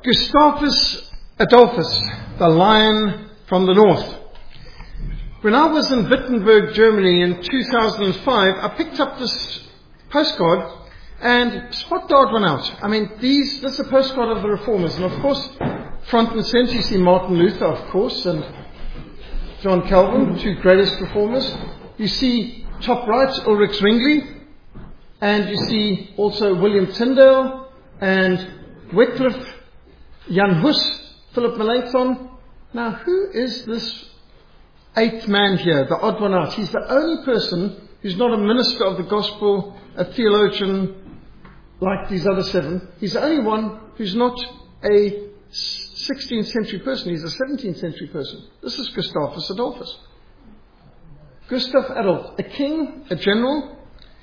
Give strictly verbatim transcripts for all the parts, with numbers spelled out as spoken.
Gustavus Adolphus, the lion from the north. When I was in Wittenberg, Germany in two thousand five, I picked up this postcard and spot the odd one out. I mean, these, this is a postcard of the Reformers, and of course, front and center you see Martin Luther, of course, and John Calvin, two greatest Reformers. You see top right, Ulrich Zwingli, and you see also William Tyndale, and Wycliffe, Jan Hus, Philip Melanchthon. Now, who is this eighth man here, the odd one out? He's the only person who's not a minister of the gospel, a theologian like these other seven. He's the only one who's not a sixteenth century person. He's a seventeenth century person. This is Gustavus Adolphus. Gustav Adolf, a king, a general.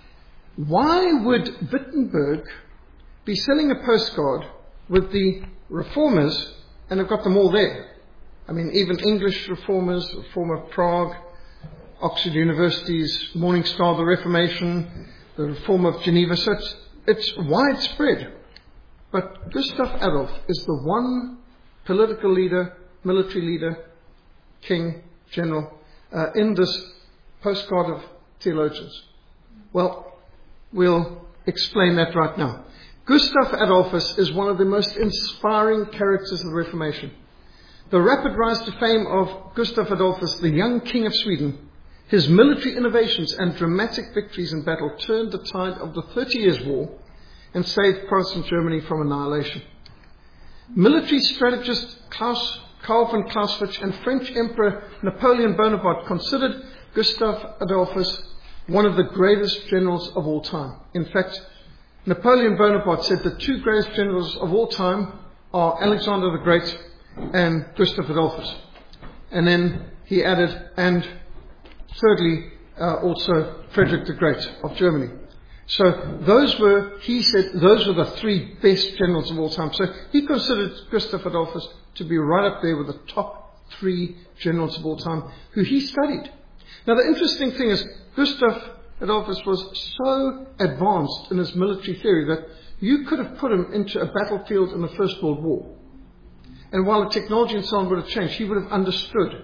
Why would Wittenberg be selling a postcard with the Reformers, and they've got them all there? I mean, even English Reformers, Reform of Prague, Oxford University's Morning Star, the Reformation, the Reform of Geneva. So it's, it's widespread. But Gustav Adolf is the one political leader, military leader, king, general, uh, in this postcard of theologians. Well, we'll explain that right now. Gustav Adolphus is one of the most inspiring characters of the Reformation. The rapid rise to fame of Gustav Adolphus, the young king of Sweden, his military innovations and dramatic victories in battle turned the tide of the Thirty Years' War and saved Protestant Germany from annihilation. Military strategist Klaus, Karl von Clausewitz and French Emperor Napoleon Bonaparte considered Gustav Adolphus one of the greatest generals of all time. In fact, Napoleon Bonaparte said the two greatest generals of all time are Alexander the Great and Gustav Adolphus. And then he added, and thirdly, uh, also Frederick the Great of Germany. So those were, he said, those were the three best generals of all time. So he considered Gustav Adolphus to be right up there with the top three generals of all time who he studied. Now the interesting thing is, Gustav Adolphus was so advanced in his military theory that you could have put him into a battlefield in the First World War. And while the technology and so on would have changed, he would have understood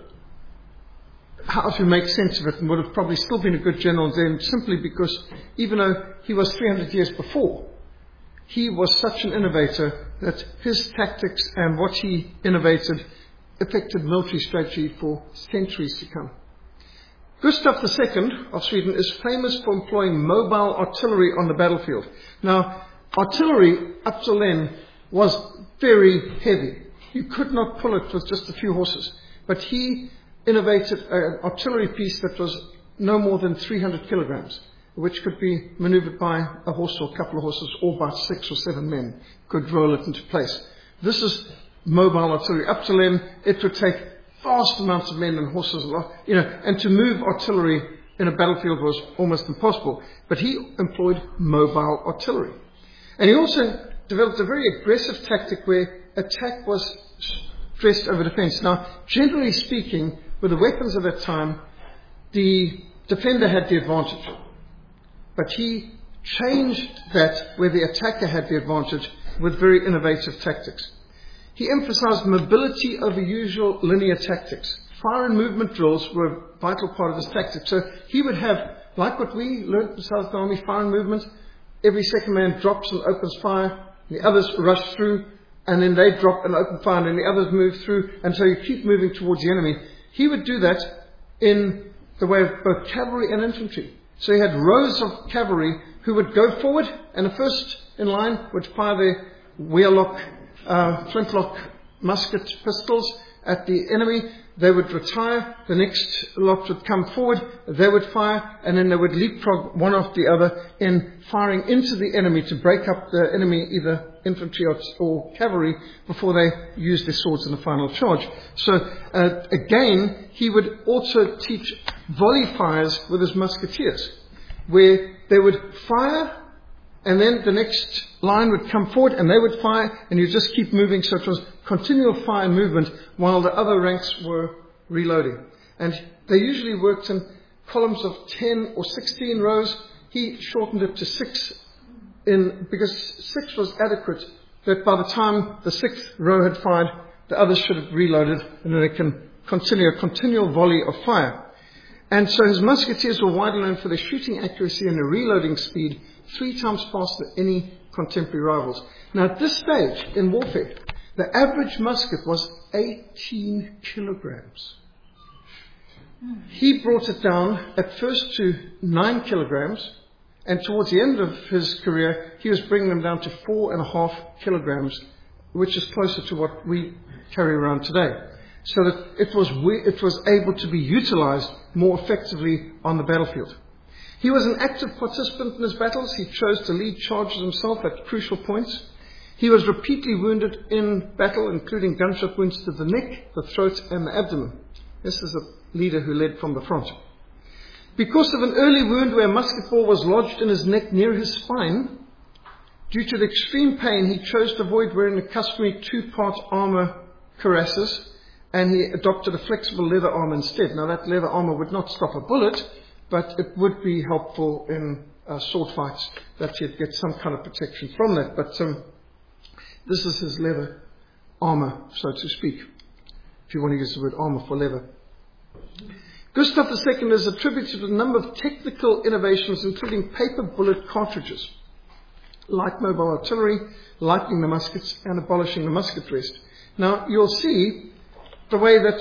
how to make sense of it and would have probably still been a good general then, simply because even though he was three hundred years before, he was such an innovator that his tactics and what he innovated affected military strategy for centuries to come. Gustav the Second of Sweden is famous for employing mobile artillery on the battlefield. Now, artillery up till then was very heavy. You could not pull it with just a few horses. But he innovated an artillery piece that was no more than three hundred kilograms, which could be maneuvered by a horse or a couple of horses, or by six or seven men could roll it into place. This is mobile artillery. Up till then, it would take vast amounts of men and horses, you know, and to move artillery in a battlefield was almost impossible. But he employed mobile artillery. And he also developed a very aggressive tactic where attack was stressed over defense. Now, generally speaking, with the weapons of that time, the defender had the advantage. But he changed that where the attacker had the advantage with very innovative tactics. He emphasized mobility over usual linear tactics. Fire and movement drills were a vital part of his tactics. So he would have, like what we learned in the South Army, fire and movement. Every second man drops and opens fire. The others rush through, and then they drop and open fire, and then the others move through, and so you keep moving towards the enemy. He would do that in the way of both cavalry and infantry. So he had rows of cavalry who would go forward, and the first in line would fire their wheellock, uh, flintlock musket pistols at the enemy. They would retire, the next lot would come forward, they would fire, and then they would leapfrog one after the other in firing into the enemy to break up the enemy, either infantry or, or cavalry, before they used their swords in the final charge. So, uh, again, he would also teach volley fires with his musketeers, where they would fire, and then the next line would come forward and they would fire, and you just keep moving. So it was continual fire movement while the other ranks were reloading. And they usually worked in columns of ten or sixteen rows. He shortened it to six in, because six was adequate that by the time the sixth row had fired, the others should have reloaded, and then they can continue a continual volley of fire. And so his musketeers were widely known for their shooting accuracy and their reloading speed, three times faster than any contemporary rivals. Now at this stage in warfare, the average musket was eighteen kilograms. He brought it down at first to nine kilograms, and towards the end of his career, he was bringing them down to four and a half kilograms, which is closer to what we carry around today. So that it was, it was able to be utilized more effectively on the battlefield. He was an active participant in his battles. He chose to lead charges himself at crucial points. He was repeatedly wounded in battle, including gunshot wounds to the neck, the throat, and the abdomen. This is a leader who led from the front. Because of an early wound where a musket ball was lodged in his neck near his spine, due to the extreme pain, he chose to avoid wearing the customary two-part armor cuirasses, and he adopted a flexible leather armor instead. Now, that leather armor would not stop a bullet, but it would be helpful in uh, sword fights, that he'd get some kind of protection from that. But um, this is his leather armor, so to speak, if you want to use the word armor for leather. Gustav the Second is attributed to a number of technical innovations, including paper bullet cartridges, light mobile artillery, lightening the muskets, and abolishing the musket rest. Now, you'll see the way that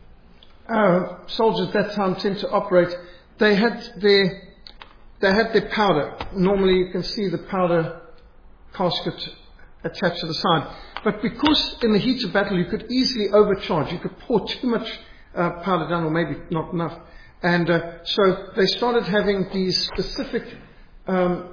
uh, soldiers at that time tend to operate. They had their they had their powder. Normally, you can see the powder casket attached to the side. But because in the heat of battle you could easily overcharge, you could pour too much uh, powder down, or maybe not enough. And uh, so they started having these specific um,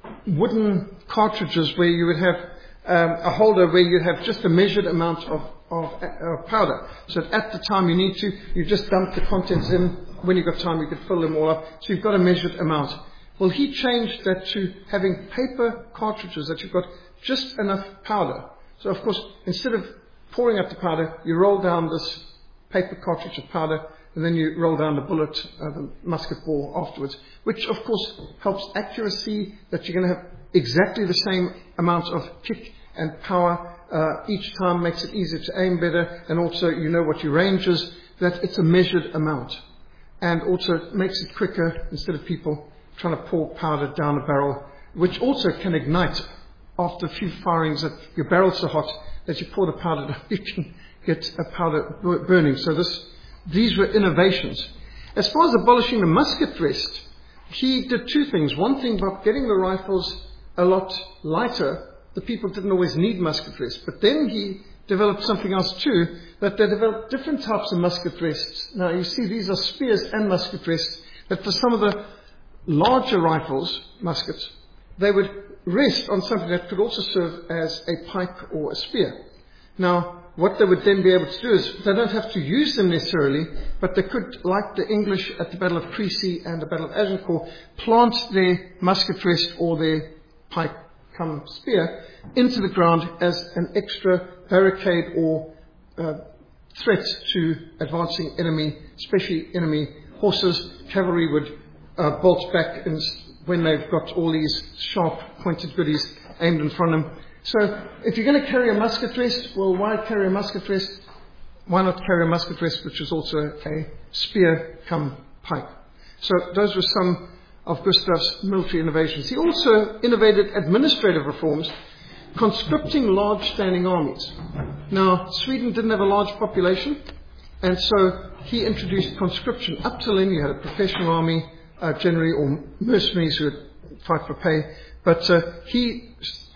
wooden cartridges where you would have um, a holder where you'd have just a measured amount of, of uh, powder. So at the time you need to, you just dump the contents in. When you've got time, you could fill them all up. So you've got a measured amount. Well, he changed that to having paper cartridges that you've got just enough powder. So, of course, instead of pouring out the powder, you roll down this paper cartridge of powder, and then you roll down the bullet, uh, the musket ball afterwards, which, of course, helps accuracy, that you're going to have exactly the same amount of kick and power uh, each time, makes it easier to aim better, and also you know what your range is, that it's a measured amount. And also makes it quicker instead of people trying to pour powder down a barrel, which also can ignite after a few firings. That your barrel's so hot that you pour the powder down, you can get a powder burning. So this, these were innovations. As far as abolishing the musket rest, he did two things. One thing, by getting the rifles a lot lighter, the people didn't always need musket rest. But then he developed something else too, that they developed different types of musket rests. Now you see these are spears and musket rests, that for some of the larger rifles, muskets, they would rest on something that could also serve as a pike or a spear. Now, what they would then be able to do is, they don't have to use them necessarily, but they could, like the English at the Battle of Crecy and the Battle of Agincourt, plant their musket rest or their pike come spear into the ground as an extra barricade or uh, threat to advancing enemy, especially enemy horses. Cavalry would uh, bolt back in, when they've got all these sharp pointed goodies aimed in front of them. So if you're going to carry a musket rest, well, why carry a musket rest? Why not carry a musket rest which is also a spear come pike? So those were some of Gustav's military innovations. He also innovated administrative reforms, conscripting large standing armies. Now, Sweden didn't have a large population, and so he introduced conscription. Up till then, you had a professional army, uh, generally, or mercenaries who would fight for pay. But uh, he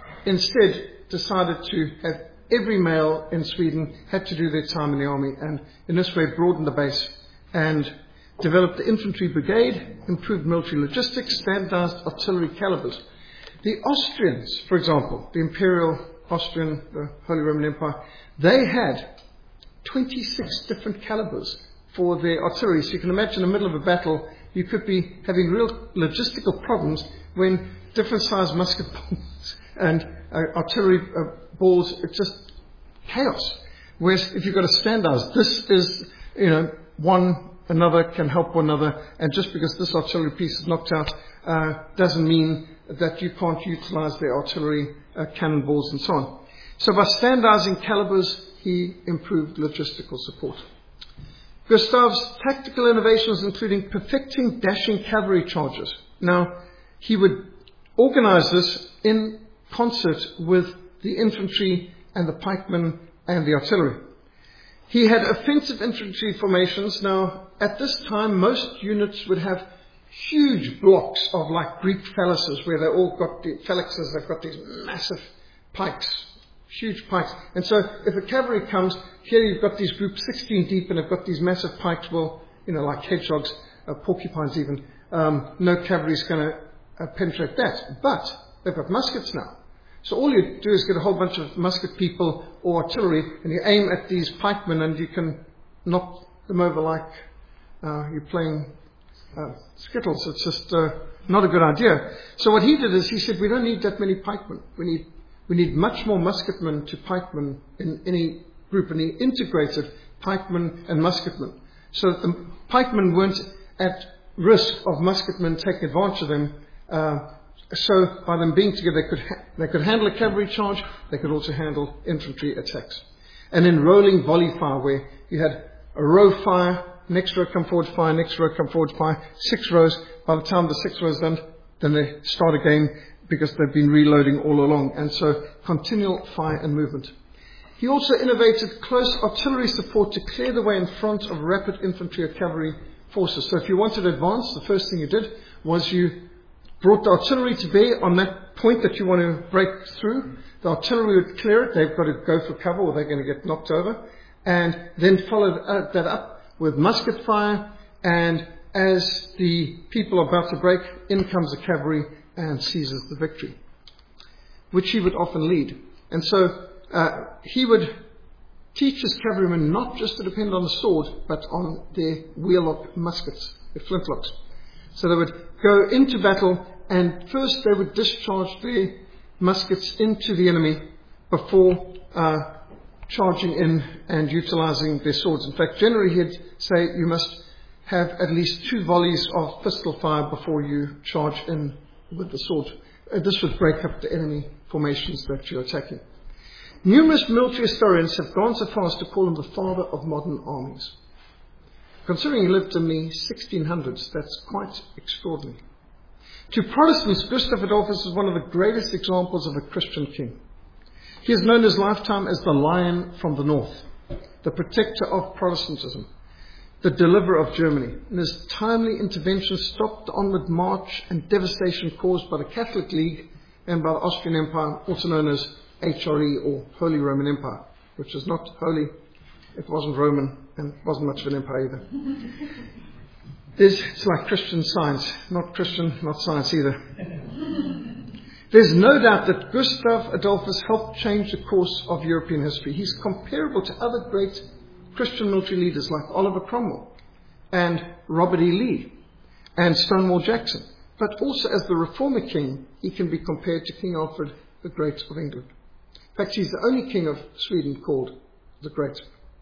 instead decided to have every male in Sweden had to do their time in the army, and in this way broadened the base and developed the infantry brigade, improved military logistics, standardized artillery calibers. The Austrians, for example, the Imperial Austrian, the Holy Roman Empire, they had twenty-six different calibers for their artillery. So you can imagine in the middle of a battle, you could be having real logistical problems when different sized musket balls and uh, artillery uh, balls, it's just chaos. Whereas if you've got a standardized, this is, you know, one another can help one another, and just because this artillery piece is knocked out uh, doesn't mean that you can't utilize the artillery uh, cannonballs and so on. So by standardizing calibers, he improved logistical support. Gustav's tactical innovations including perfecting dashing cavalry charges. Now, he would organize this in concert with the infantry and the pikemen and the artillery. He had offensive infantry formations. Now, at this time, most units would have huge blocks of like Greek phalanxes, where they all got the phalanxes, they've got these massive pikes, huge pikes. And so if a cavalry comes, here you've got these groups sixteen deep and they've got these massive pikes, well, you know, like hedgehogs, uh, porcupines even. Um, no cavalry's going to uh, penetrate that. But they've got muskets now. So all you do is get a whole bunch of musket people or artillery, and you aim at these pikemen, and you can knock them over like uh, you're playing uh, skittles. It's just uh, not a good idea. So what he did is he said, we don't need that many pikemen. We need we need much more musketmen to pikemen in any group, and he integrated pikemen and musketmen. So that the pikemen weren't at risk of musketmen taking advantage of them. Uh, So by them being together, they could ha- they could handle a cavalry charge. They could also handle infantry attacks. And then rolling volley fire, where you had a row fire, next row come forward fire, next row come forward fire, six rows. By the time the six rows done, then they start again because they've been reloading all along. And so continual fire and movement. He also innovated close artillery support to clear the way in front of rapid infantry or cavalry forces. So if you wanted to advance, the first thing you did was you brought the artillery to bear on that point that you want to break through. The artillery would clear it. They've got to go for cover or they're going to get knocked over. And then followed that up with musket fire. And as the people are about to break, in comes the cavalry and seizes the victory, which he would often lead. And so uh, he would teach his cavalrymen not just to depend on the sword, but on their wheellock muskets, their flintlocks. So they would go into battle, and first they would discharge their muskets into the enemy before uh, charging in and utilizing their swords. In fact, generally he'd say you must have at least two volleys of pistol fire before you charge in with the sword. Uh, this would break up the enemy formations that you're attacking. Numerous military historians have gone so far as to call him the father of modern armies. Considering he lived in the sixteen hundreds, that's quite extraordinary. To Protestants, Gustav Adolphus is one of the greatest examples of a Christian king. He is known in his lifetime as the Lion from the North, the protector of Protestantism, the deliverer of Germany. And his timely intervention stopped the onward march and devastation caused by the Catholic League and by the Austrian Empire, also known as H R E or Holy Roman Empire, which is not holy. It wasn't Roman and wasn't much of an empire either. There's, it's like Christian science. Not Christian, not science either. There's no doubt that Gustav Adolphus helped change the course of European history. He's comparable to other great Christian military leaders like Oliver Cromwell and Robert E. Lee and Stonewall Jackson. But also as the reformer king, he can be compared to King Alfred the Great of England. In fact, he's the only king of Sweden called the Great.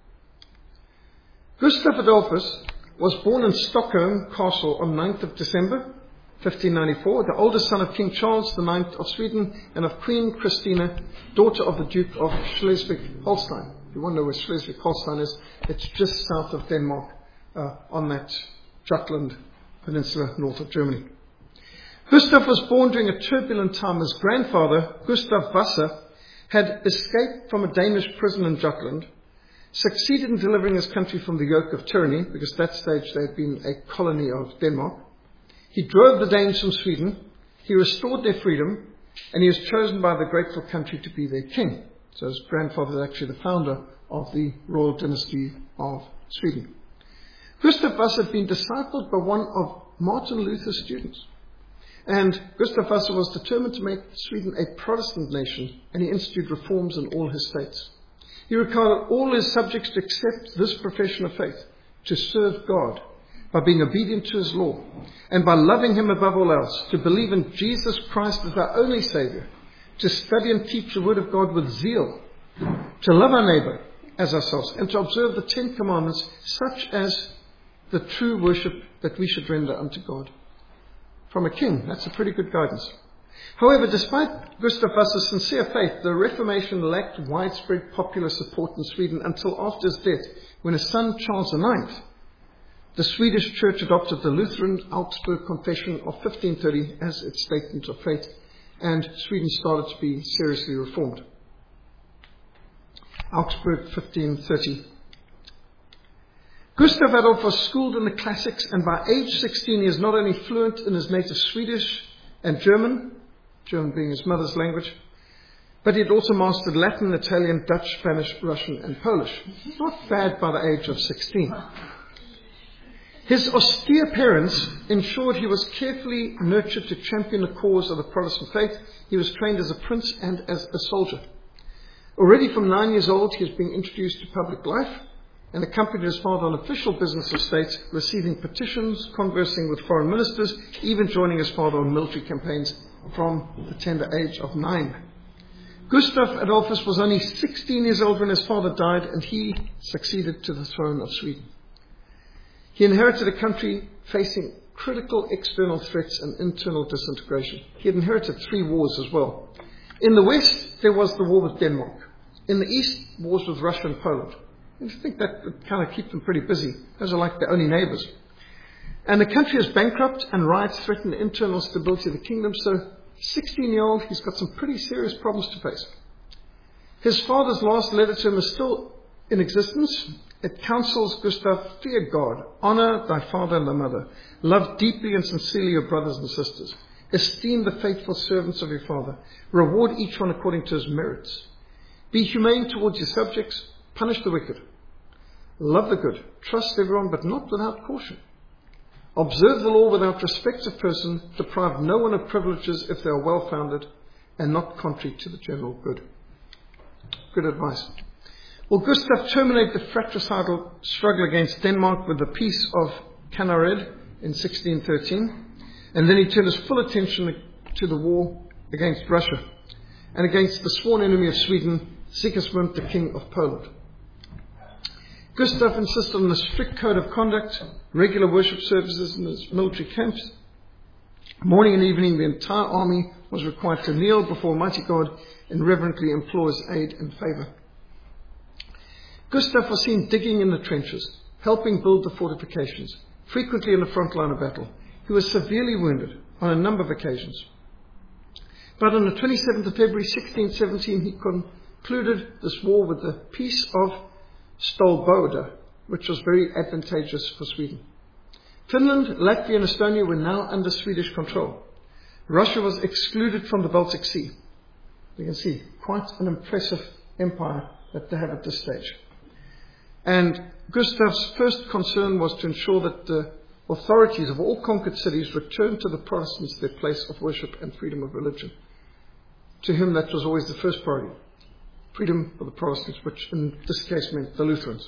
Gustav Adolphus was born in Stockholm Castle on ninth of December, fifteen ninety-four, the oldest son of King Charles the ninth of Sweden and of Queen Christina, daughter of the Duke of Schleswig-Holstein. If you want to know where Schleswig-Holstein is, it's just south of Denmark, uh, on that Jutland Peninsula north of Germany. Gustav was born during a turbulent time. His grandfather, Gustav Vasa, had escaped from a Danish prison in Jutland, succeeded in delivering his country from the yoke of tyranny, because at that stage they had been a colony of Denmark. He drove the Danes from Sweden, he restored their freedom, and he was chosen by the grateful country to be their king. So his grandfather is actually the founder of the royal dynasty of Sweden. Gustav Vasa had been discipled by one of Martin Luther's students. And Gustav Vasa was determined to make Sweden a Protestant nation, and he instituted reforms in all his states. He required all his subjects to accept this profession of faith, to serve God by being obedient to his law, and by loving him above all else, to believe in Jesus Christ as our only Saviour, to study and teach the Word of God with zeal, to love our neighbour as ourselves, and to observe the Ten Commandments, such as the true worship that we should render unto God. From a king, that's a pretty good guidance. However, despite Gustav Vasa's sincere faith, the Reformation lacked widespread popular support in Sweden until after his death, when his son Charles the ninth, the Swedish Church adopted the Lutheran Augsburg Confession of fifteen thirty as its statement of faith, and Sweden started to be seriously reformed. Augsburg fifteen thirty. Gustav Adolf was schooled in the classics, and by age sixteen he is not only fluent in his native Swedish and German, German being his mother's language, but he had also mastered Latin, Italian, Dutch, Spanish, Russian and Polish. Not bad by the age of sixteen. His austere parents ensured he was carefully nurtured to champion the cause of the Protestant faith. He was trained as a prince and as a soldier. Already from nine years old, he was being introduced to public life and accompanied his father on official business of state, receiving petitions, conversing with foreign ministers, even joining his father on military campaigns from the tender age of nine. Gustav Adolphus was only sixteen years old when his father died, and he succeeded to the throne of Sweden. He inherited a country facing critical external threats and internal disintegration. He had inherited three wars as well. In the west, there was the war with Denmark. In the east, wars with Russia and Poland. And I think that would kind of keep them pretty busy. Those are like their only neighbors. And the country is bankrupt, and riots threaten the internal stability of the kingdom. So, sixteen-year-old, he's got some pretty serious problems to face. His father's last letter to him is still in existence. It counsels Gustav, fear God, honor thy father and thy mother, love deeply and sincerely your brothers and sisters, esteem the faithful servants of your father, reward each one according to his merits, be humane towards your subjects, punish the wicked, love the good, trust everyone but not without caution, observe the law without respect of person, deprive no one of privileges if they are well founded and not contrary to the general good. Good advice. Well, Gustav terminated the fratricidal struggle against Denmark with the Peace of Cannared in sixteen thirteen, and then he turned his full attention to the war against Russia and against the sworn enemy of Sweden, Sigismund, the King of Poland. Gustav insisted on a strict code of conduct, regular worship services in his military camps. Morning and evening, the entire army was required to kneel before Almighty God and reverently implore his aid and favour. Gustav was seen digging in the trenches, helping build the fortifications, frequently in the front line of battle. He was severely wounded on a number of occasions. But on the twenty-seventh of February sixteen seventeen, he concluded this war with the Peace of Stolboda, which was very advantageous for Sweden. Finland, Latvia and Estonia were now under Swedish control. Russia was excluded from the Baltic Sea. You can see, quite an impressive empire that they have at this stage. And Gustav's first concern was to ensure that the authorities of all conquered cities returned to the Protestants their place of worship and freedom of religion. To him, that was always the first priority. Freedom for the Protestants, which in this case meant the Lutherans.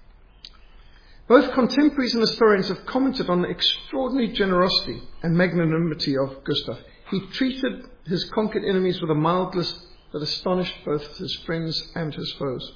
Both contemporaries and historians have commented on the extraordinary generosity and magnanimity of Gustav. He treated his conquered enemies with a mildness that astonished both his friends and his foes.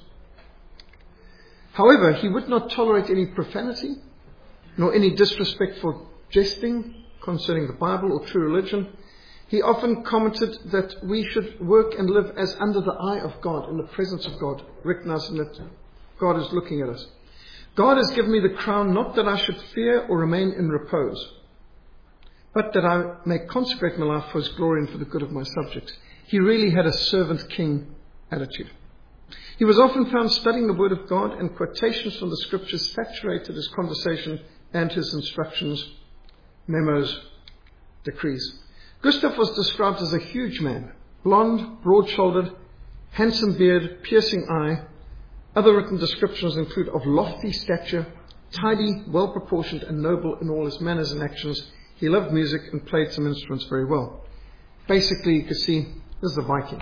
However, he would not tolerate any profanity, nor any disrespectful jesting concerning the Bible or true religion. He often commented that we should work and live as under the eye of God, in the presence of God, recognizing that God is looking at us. God has given me the crown, not that I should fear or remain in repose, but that I may consecrate my life for his glory and for the good of my subjects. He really had a servant king attitude. He was often found studying the Word of God, and quotations from the Scriptures saturated his conversation and his instructions, memos, decrees. Gustav was described as a huge man, blonde, broad-shouldered, handsome beard, piercing eye. Other written descriptions include of lofty stature, tidy, well-proportioned, and noble in all his manners and actions. He loved music and played some instruments very well. Basically, you can see, this is a Viking.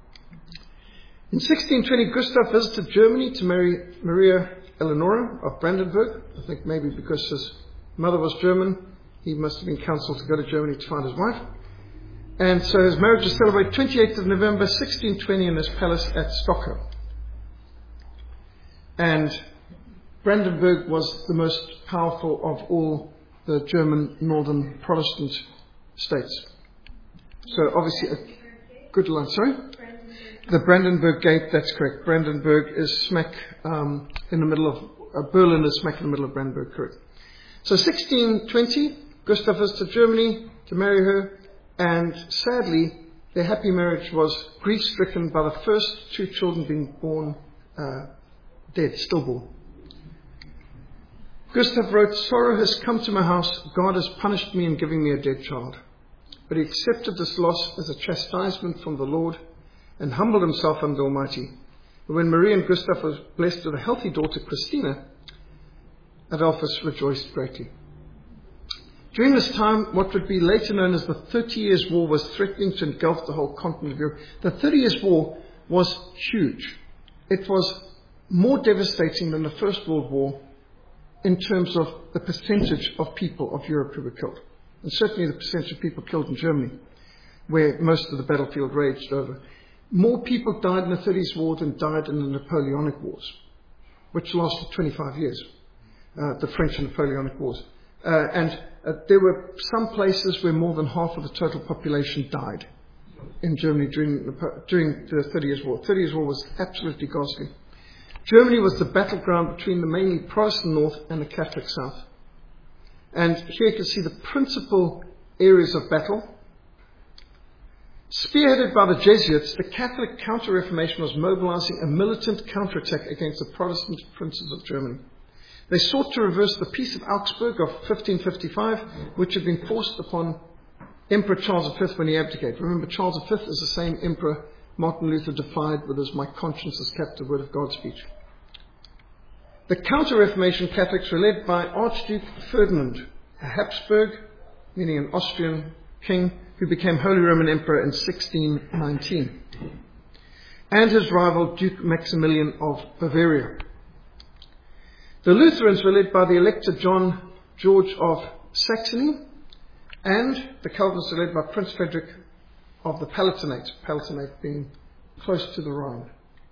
In sixteen twenty, Gustav visited Germany to marry Maria Eleonora of Brandenburg. I think maybe because his mother was German, he must have been counseled to go to Germany to find his wife. And so his marriage was celebrated twenty-eighth of November sixteen twenty in his palace at Stockholm. And Brandenburg was the most powerful of all the German northern Protestant states. So obviously a good line. Sorry? The Brandenburg Gate, that's correct. Brandenburg is smack um, in the middle of, uh, Berlin is smack in the middle of Brandenburg, correct. So sixteen twenty, Gustav visited Germany to marry her, and sadly, their happy marriage was grief-stricken by the first two children being born uh, dead, stillborn. Gustav wrote, "Sorrow has come to my house. God has punished me in giving me a dead child." But he accepted this loss as a chastisement from the Lord and humbled himself under the Almighty. But when Marie and Gustav were blessed with a healthy daughter, Christina, Adolphus rejoiced greatly. During this time, what would be later known as the Thirty Years' War was threatening to engulf the whole continent of Europe. The Thirty Years' War was huge. It was more devastating than the First World War in terms of the percentage of people of Europe who were killed. And certainly the percentage of people killed in Germany, where most of the battlefield raged over. More people died in the Thirty Years' War than died in the Napoleonic Wars, which lasted twenty-five years, uh, the French and Napoleonic Wars. Uh, and uh, there were some places where more than half of the total population died in Germany during the, during the Thirty Years' War. Thirty Years' War was absolutely ghastly. Germany was the battleground between the mainly Protestant North and the Catholic South. And here you can see the principal areas of battle. Spearheaded by the Jesuits, the Catholic Counter-Reformation was mobilizing a militant counterattack against the Protestant princes of Germany. They sought to reverse the Peace of Augsburg of fifteen fifty-five, which had been forced upon Emperor Charles the Fifth when he abdicated. Remember, Charles the Fifth is the same emperor Martin Luther defied with his "My conscience has kept the word of God" speech. The Counter-Reformation Catholics were led by Archduke Ferdinand, a Habsburg, meaning an Austrian king, who became Holy Roman Emperor in sixteen nineteen, and his rival Duke Maximilian of Bavaria. The Lutherans were led by the Elector John George of Saxony, and the Calvinists were led by Prince Frederick of the Palatinate, Palatinate being close to the Rhine.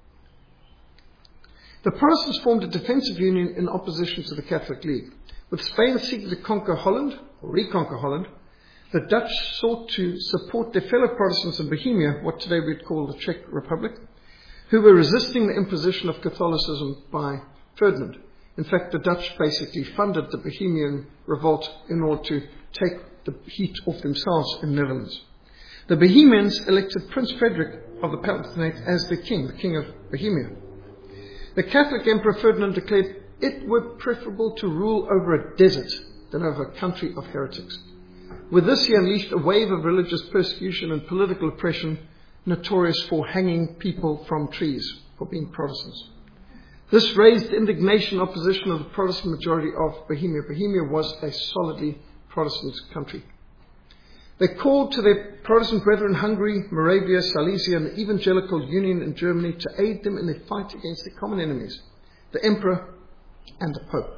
The Protestants formed a defensive union in opposition to the Catholic League. With Spain seeking to conquer Holland, or reconquer Holland, the Dutch sought to support their fellow Protestants in Bohemia, what today we'd call the Czech Republic, who were resisting the imposition of Catholicism by Ferdinand. In fact, the Dutch basically funded the Bohemian revolt in order to take the heat off themselves in the Netherlands. The Bohemians elected Prince Frederick of the Palatinate as their king, the king of Bohemia. The Catholic Emperor Ferdinand declared it were preferable to rule over a desert than over a country of heretics. With this, he unleashed a wave of religious persecution and political oppression, notorious for hanging people from trees for being Protestants. This raised indignation and opposition of the Protestant majority of Bohemia. Bohemia was a solidly Protestant country. They called to their Protestant brethren in Hungary, Moravia, Silesia, and the Evangelical Union in Germany to aid them in their fight against their common enemies, the Emperor and the Pope.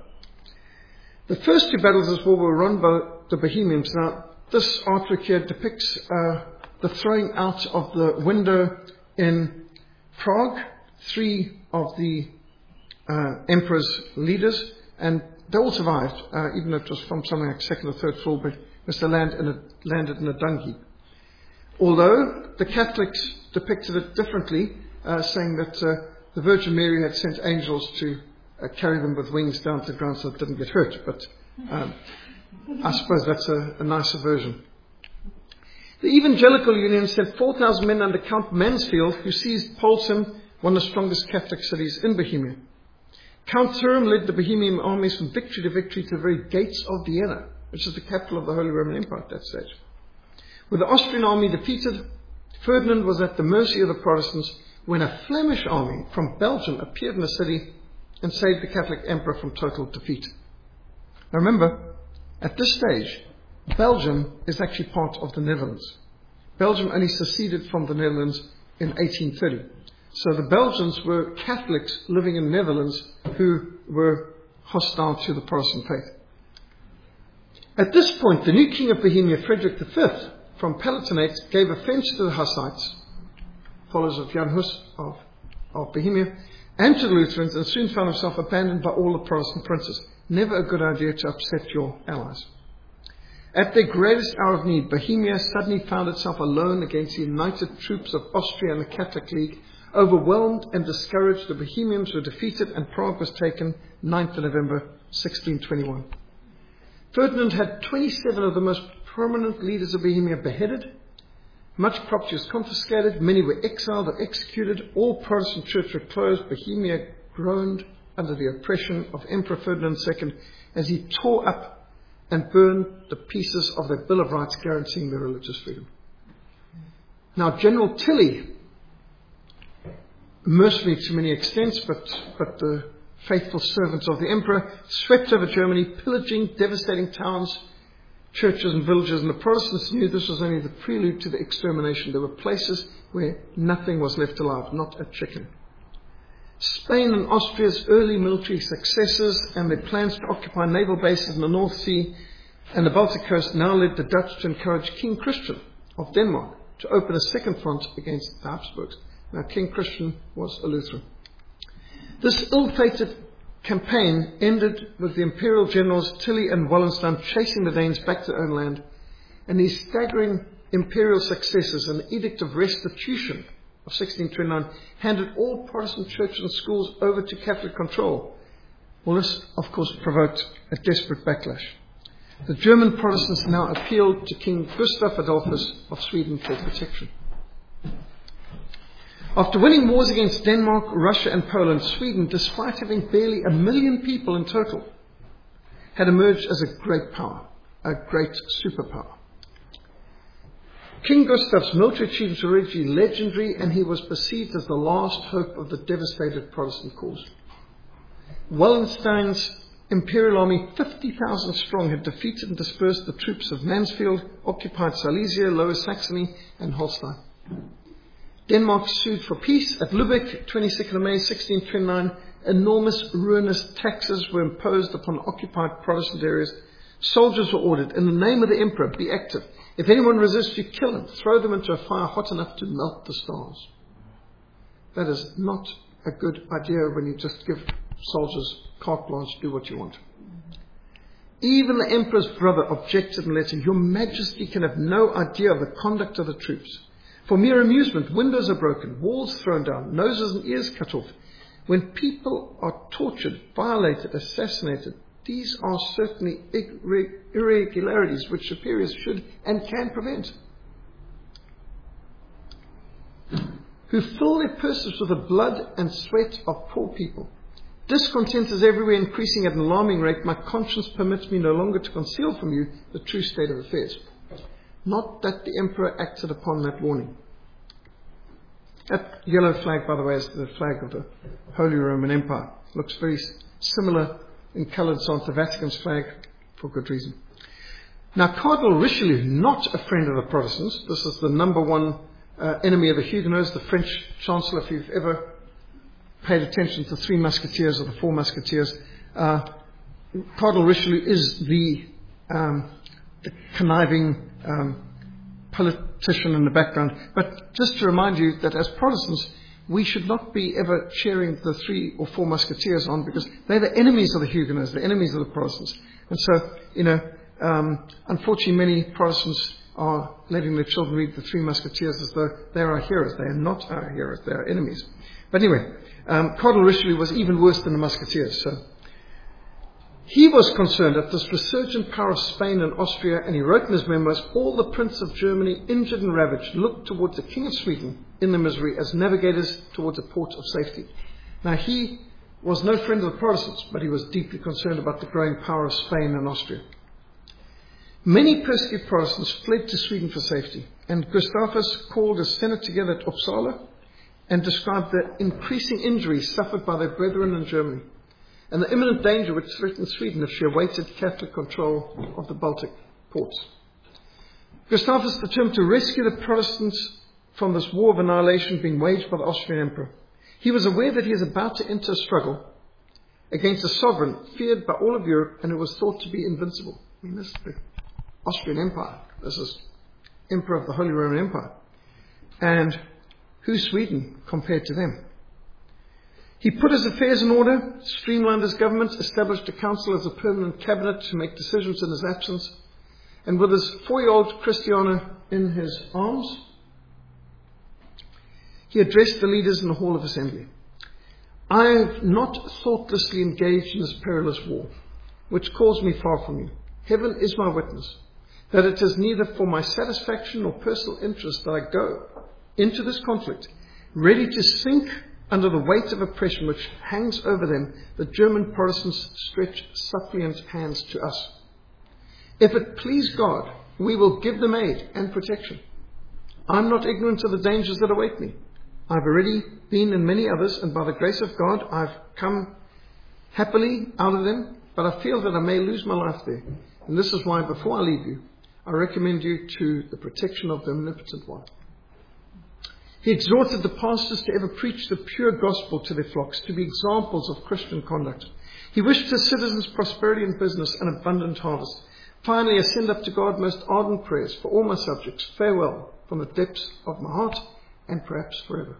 The first two battles of this war were run by the Bohemians. Now, this artwork here depicts uh, the throwing out of the window in Prague, three of the uh, Emperor's leaders, and they all survived, uh, even though it was from something like second or third floor, but was to land in a, landed in a dung heap. Although the Catholics depicted it differently, uh, saying that uh, the Virgin Mary had sent angels to uh, carry them with wings down to the ground so it didn't get hurt. But um, I suppose that's a, a nicer version. The Evangelical Union sent four thousand men under Count Mansfield, who seized Polsum, one of the strongest Catholic cities in Bohemia. Count Thurm led the Bohemian armies from victory to victory to the very gates of Vienna, which is the capital of the Holy Roman Empire at that stage. With the Austrian army defeated, Ferdinand was at the mercy of the Protestants when a Flemish army from Belgium appeared in the city and saved the Catholic emperor from total defeat. Now remember, at this stage, Belgium is actually part of the Netherlands. Belgium only seceded from the Netherlands in eighteen thirty. So the Belgians were Catholics living in the Netherlands who were hostile to the Protestant faith. At this point, the new king of Bohemia, Frederick the Fifth, from Palatinate, gave offence to the Hussites, followers of Jan Hus of, of Bohemia, and to the Lutherans, and soon found himself abandoned by all the Protestant princes. Never a good idea to upset your allies. At their greatest hour of need, Bohemia suddenly found itself alone against the united troops of Austria and the Catholic League. Overwhelmed and discouraged, the Bohemians were defeated and Prague was taken ninth of November sixteen twenty-one. Ferdinand had twenty-seven of the most prominent leaders of Bohemia beheaded. Much property was confiscated. Many were exiled or executed. All Protestant churches were closed. Bohemia groaned under the oppression of Emperor Ferdinand the Second as he tore up and burned the pieces of their Bill of Rights guaranteeing their religious freedom. Now, General Tilly, mercenary to many extents, but, but the faithful servants of the emperor, swept over Germany, pillaging, devastating towns, churches and villages, and the Protestants knew this was only the prelude to the extermination. There were places where nothing was left alive, not a chicken. Spain and Austria's early military successes and their plans to occupy naval bases in the North Sea and the Baltic coast now led the Dutch to encourage King Christian of Denmark to open a second front against the Habsburgs. Now, King Christian was a Lutheran. This ill-fated campaign ended with the imperial generals Tilly and Wallenstein chasing the Danes back to their own land, and these staggering imperial successes and the Edict of Restitution of sixteen twenty-nine handed all Protestant churches and schools over to Catholic control. Well, this, of course, provoked a desperate backlash. The German Protestants now appealed to King Gustav Adolphus of Sweden for protection. After winning wars against Denmark, Russia and Poland, Sweden, despite having barely a million people in total, had emerged as a great power, a great superpower. King Gustav's military achievements were already legendary, and he was perceived as the last hope of the devastated Protestant cause. Wallenstein's imperial army, fifty thousand strong, had defeated and dispersed the troops of Mansfeld, occupied Silesia, Lower Saxony, and Holstein. Denmark sued for peace. At Lübeck, twenty-second of May sixteen twenty-nine, enormous ruinous taxes were imposed upon occupied Protestant areas. Soldiers were ordered, in the name of the emperor, be active. If anyone resists, you kill them. Throw them into a fire hot enough to melt the stars. That is not a good idea when you just give soldiers carte blanche, do what you want. Even the emperor's brother objected and let him. Your Majesty can have no idea of the conduct of the troops. For mere amusement, windows are broken, walls thrown down, noses and ears cut off. When people are tortured, violated, assassinated, these are certainly irregularities which superiors should and can prevent. Who fill their purses with the blood and sweat of poor people. Discontent is everywhere increasing at an alarming rate. My conscience permits me no longer to conceal from you the true state of affairs. Not that the emperor acted upon that warning. That yellow flag, by the way, is the flag of the Holy Roman Empire. Looks very similar in colour to the Vatican's flag, for good reason. Now, Cardinal Richelieu, not a friend of the Protestants, this is the number one uh, enemy of the Huguenots, the French Chancellor, if you've ever paid attention to Three Musketeers or the Four Musketeers, uh, Cardinal Richelieu is the, um, the conniving um, politician in the background. But just to remind you that as Protestants, we should not be ever cheering the Three or Four Musketeers on, because they're the enemies of the Huguenots, the enemies of the Protestants. And so, you know, um, unfortunately many Protestants are letting their children read the Three Musketeers as though they're our heroes. They are not our heroes, they are enemies. But anyway, um, Cardinal Richelieu was even worse than the Musketeers. So he was concerned at this resurgent power of Spain and Austria, and he wrote in his memoirs, all the Prince of Germany, injured and ravaged, looked towards the King of Sweden in their misery as navigators towards a port of safety. Now, he was no friend of the Protestants, but he was deeply concerned about the growing power of Spain and Austria. Many persecuted Protestants fled to Sweden for safety, and Gustavus called a Senate together at Uppsala and described the increasing injuries suffered by their brethren in Germany, and the imminent danger which threatened Sweden if she awaited Catholic control of the Baltic ports. Gustavus determined to rescue the Protestants from this war of annihilation being waged by the Austrian Emperor. He was aware that he was about to enter a struggle against a sovereign feared by all of Europe and who was thought to be invincible. I mean, this is the Austrian Empire. This is Emperor of the Holy Roman Empire. And who's Sweden compared to them? He put his affairs in order, streamlined his government, established a council as a permanent cabinet to make decisions in his absence, and with his four-year-old Christiana in his arms, he addressed the leaders in the Hall of Assembly. I have not thoughtlessly engaged in this perilous war, which calls me far from you. Heaven is my witness, that it is neither for my satisfaction nor personal interest that I go into this conflict, ready to sink under the weight of oppression which hangs over them. The German Protestants stretch suppliant hands to us. If it please God, we will give them aid and protection. I'm not ignorant of the dangers that await me. I've already been in many others, and by the grace of God, I've come happily out of them, but I feel that I may lose my life there. And this is why, before I leave you, I recommend you to the protection of the Omnipotent One. He exhorted the pastors to ever preach the pure gospel to their flocks, to be examples of Christian conduct. He wished his citizens prosperity in business and abundant harvest. Finally, I send up to God most ardent prayers for all my subjects. Farewell from the depths of my heart, and perhaps forever.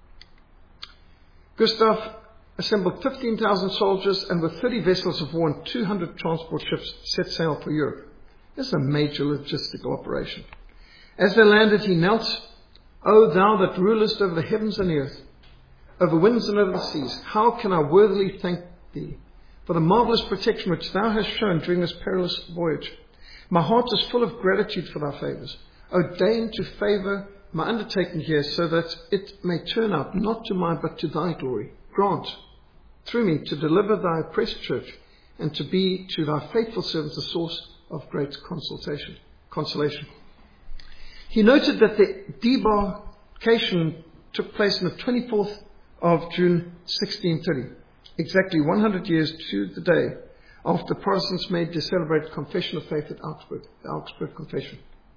Gustav assembled fifteen thousand soldiers, and with thirty vessels of war and two hundred transport ships set sail for Europe. This is a major logistical operation. As they landed, he knelt, O thou that rulest over the heavens and the earth, over winds and over the seas, how can I worthily thank thee for the marvelous protection which thou hast shown during this perilous voyage? My heart is full of gratitude for thy favours. O deign to favour my undertaking here, so that it may turn out not to my but to thy glory. Grant through me to deliver thy oppressed church, and to be to thy faithful servants a source of great consultation, consolation. He noted that the debarkation took place on the twenty-fourth of June sixteen thirty, exactly one hundred years to the day after the Protestants made their celebrated confession of faith at Augsburg, the Augsburg Confession,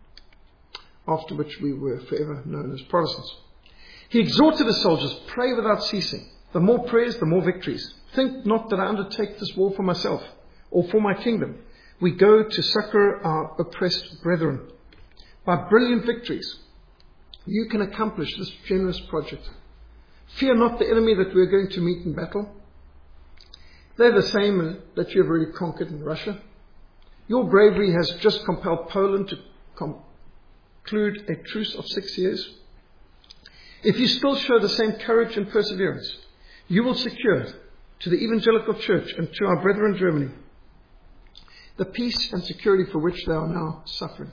after which we were forever known as Protestants. He exhorted his soldiers, pray without ceasing. The more prayers, the more victories. Think not that I undertake this war for myself or for my kingdom. We go to succor our oppressed brethren. By brilliant victories, you can accomplish this generous project. Fear not the enemy that we are going to meet in battle. They're the same that you have already conquered in Russia. Your bravery has just compelled Poland to conclude a truce of six years. If you still show the same courage and perseverance, you will secure to the evangelical church and to our brethren in Germany the peace and security for which they are now suffering.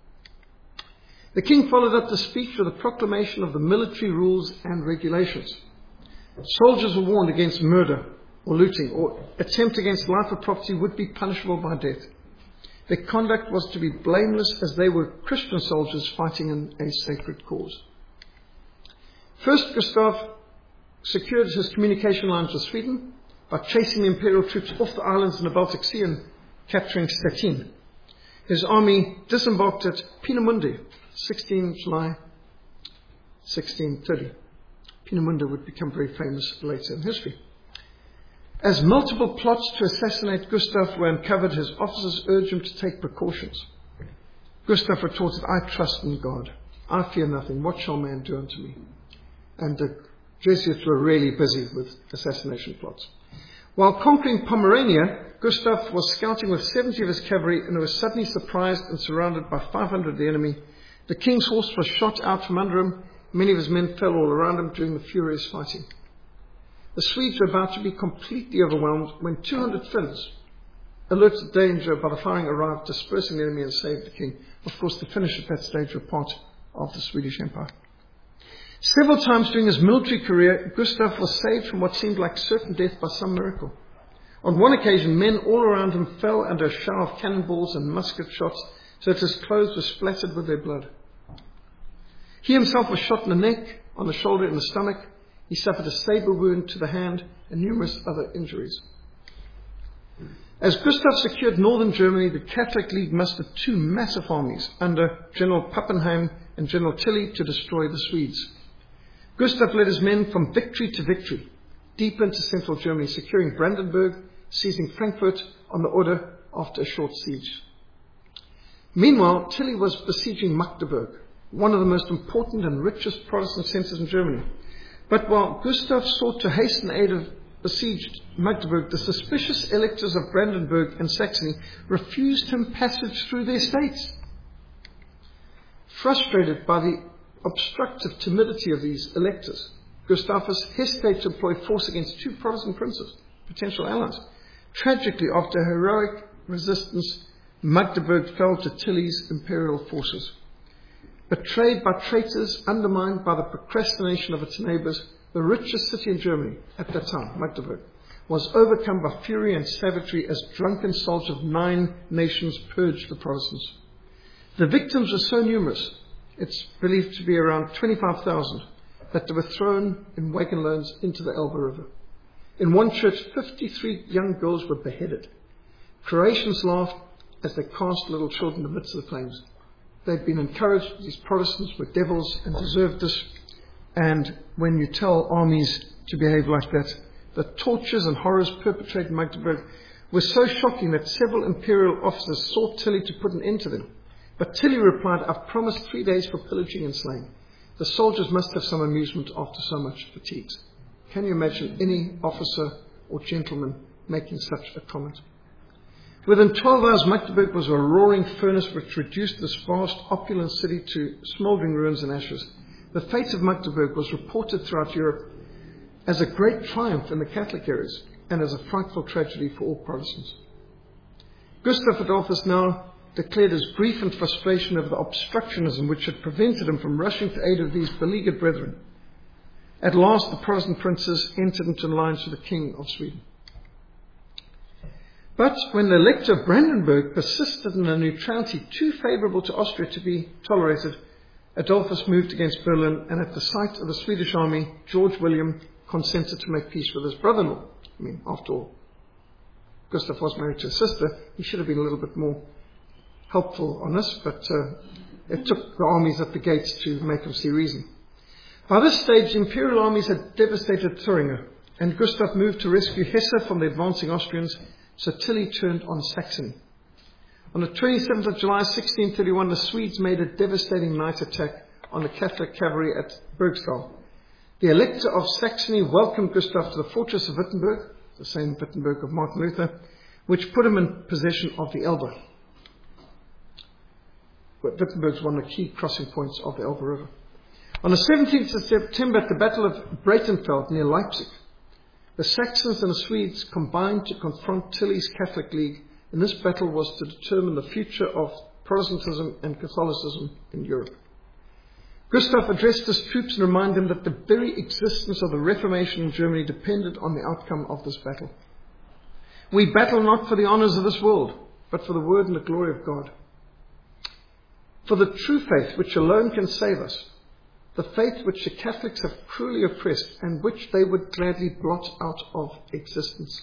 The king followed up the speech with a proclamation of the military rules and regulations. Soldiers were warned against murder or looting, or attempt against life or property would be punishable by death. Their conduct was to be blameless, as they were Christian soldiers fighting in a sacred cause. First, Gustav secured his communication lines with Sweden by chasing the imperial troops off the islands in the Baltic Sea and capturing Stettin. His army disembarked at Peenemünde, sixteenth of July, sixteen thirty. Peenemünde would become very famous later in history. As multiple plots to assassinate Gustav were uncovered, his officers urged him to take precautions. Gustav retorted, I trust in God. I fear nothing. What shall man do unto me? And the Jesuits were really busy with assassination plots. While conquering Pomerania, Gustav was scouting with seventy of his cavalry and was suddenly surprised and surrounded by five hundred of the enemy. The king's horse was shot out from under him. Many of his men fell all around him during the furious fighting. The Swedes were about to be completely overwhelmed when two hundred Finns, alerted to danger by the firing, arrived, dispersing the enemy and saved the king. Of course, the Finnish at that stage were part of the Swedish Empire. Several times during his military career, Gustav was saved from what seemed like certain death by some miracle. On one occasion, men all around him fell under a shower of cannonballs and musket shots, so that his clothes were splattered with their blood. He himself was shot in the neck, on the shoulder, and the stomach. He suffered a sabre wound to the hand and numerous other injuries. As Gustav secured northern Germany, the Catholic League mustered two massive armies under General Pappenheim and General Tilly to destroy the Swedes. Gustav led his men from victory to victory, deep into central Germany, securing Brandenburg, seizing Frankfurt on the Oder after a short siege. Meanwhile, Tilly was besieging Magdeburg, one of the most important and richest Protestant centers in Germany. But while Gustav sought to hasten the aid of besieged Magdeburg, the suspicious electors of Brandenburg and Saxony refused him passage through their states. Frustrated by the obstructive timidity of these electors, Gustavus hesitated to employ force against two Protestant princes, potential allies. Tragically, after heroic resistance, Magdeburg fell to Tilly's imperial forces. Betrayed by traitors, undermined by the procrastination of its neighbours, the richest city in Germany at that time, Magdeburg, was overcome by fury and savagery as drunken soldiers of nine nations purged the Protestants. The victims were so numerous, it's believed to be around twenty-five thousand, that they were thrown in wagon loads into the Elbe River. In one church, fifty-three young girls were beheaded. Croatians laughed as they cast little children in the midst of the flames. They'd been encouraged, these Protestants were devils and deserved this. And when you tell armies to behave like that, the tortures and horrors perpetrated in Magdeburg were so shocking that several imperial officers sought Tilly to put an end to them. But Tilly replied, "I've promised three days for pillaging and slaying. The soldiers must have some amusement after so much fatigues." Can you imagine any officer or gentleman making such a comment? Within twelve hours, Magdeburg was a roaring furnace which reduced this vast, opulent city to smouldering ruins and ashes. The fate of Magdeburg was reported throughout Europe as a great triumph in the Catholic areas and as a frightful tragedy for all Protestants. Gustav Adolphus now declared his grief and frustration over the obstructionism which had prevented him from rushing to aid of these beleaguered brethren. At last, the Protestant princes entered into alliance with the King of Sweden. But when the Elector of Brandenburg persisted in a neutrality too favourable to Austria to be tolerated, Adolphus moved against Berlin, and at the sight of the Swedish army, George William consented to make peace with his brother-in-law. I mean, after all, Gustav was married to a sister. He should have been a little bit more helpful on this, but uh, it took the armies at the gates to make him see reason. By this stage, the imperial armies had devastated Thuringia, and Gustav moved to rescue Hesse from the advancing Austrians, so Tilly turned on Saxony. On the twenty-seventh of July, sixteen thirty-one, the Swedes made a devastating night attack on the Catholic cavalry at Bergstall. The Elector of Saxony welcomed Gustav to the fortress of Wittenberg, the same Wittenberg of Martin Luther, which put him in possession of the Elbe. But Wittenberg is one of the key crossing points of the Elbe River. On the seventeenth of September, at the Battle of Breitenfeld near Leipzig, the Saxons and the Swedes combined to confront Tilly's Catholic League, and this battle was to determine the future of Protestantism and Catholicism in Europe. Gustav addressed his troops and reminded them that the very existence of the Reformation in Germany depended on the outcome of this battle. We battle not for the honours of this world, but for the word and the glory of God. For the true faith which alone can save us, the faith which the Catholics have cruelly oppressed and which they would gladly blot out of existence.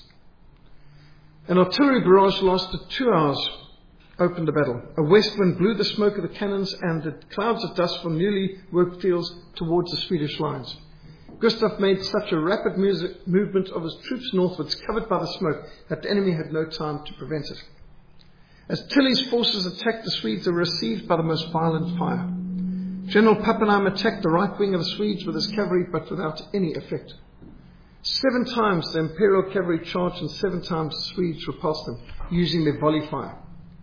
An artillery barrage lasted two hours, opened the battle. A west wind blew the smoke of the cannons and the clouds of dust from newly worked fields towards the Swedish lines. Gustav made such a rapid music, movement of his troops northwards, covered by the smoke, that the enemy had no time to prevent it. As Tilly's forces attacked the Swedes, they were received by the most violent fire. General Pappenheim attacked the right wing of the Swedes with his cavalry, but without any effect. Seven times the Imperial cavalry charged, and seven times the Swedes repulsed them, using their volley fire.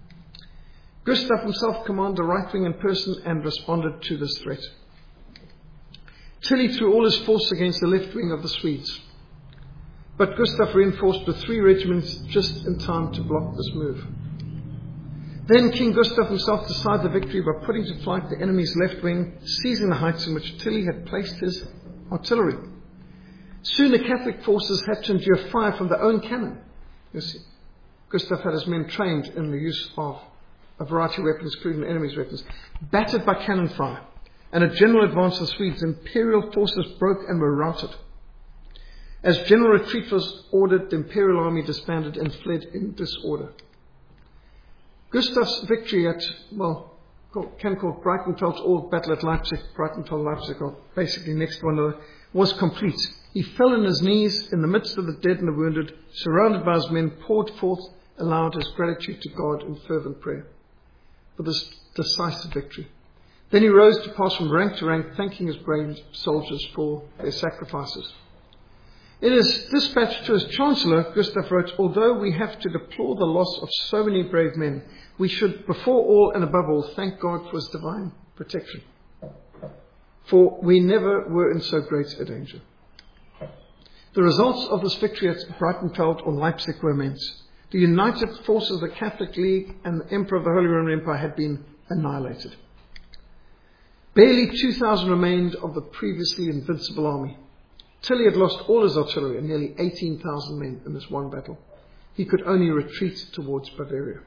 Gustav himself commanded the right wing in person and responded to this threat. Tilly threw all his force against the left wing of the Swedes, but Gustav reinforced with three regiments just in time to block this move. Then King Gustav himself decided the victory by putting to flight the enemy's left wing, seizing the heights in which Tilly had placed his artillery. Soon the Catholic forces had to endure fire from their own cannon. You see, Gustav had his men trained in the use of a variety of weapons, including the enemy's weapons, battered by cannon fire, and a general advance of the Swedes. Imperial forces broke and were routed. As general retreat was ordered, the Imperial army disbanded and fled in disorder. Gustav's victory at, well, can call Breitenfeld or battle at Leipzig, Breitenfeld, Leipzig are basically next to one another, was complete. He fell on his knees in the midst of the dead and the wounded, surrounded by his men, poured forth aloud his gratitude to God in fervent prayer for this decisive victory. Then he rose to pass from rank to rank, thanking his brave soldiers for their sacrifices. In his dispatch to his Chancellor, Gustav wrote, "Although we have to deplore the loss of so many brave men, we should, before all and above all, thank God for his divine protection. For we never were in so great a danger." The results of this victory at Breitenfeld or Leipzig were immense. The united forces of the Catholic League and the Emperor of the Holy Roman Empire had been annihilated. Barely two thousand remained of the previously invincible army. Tilly had lost all his artillery and nearly eighteen thousand men in this one battle. He could only retreat towards Bavaria.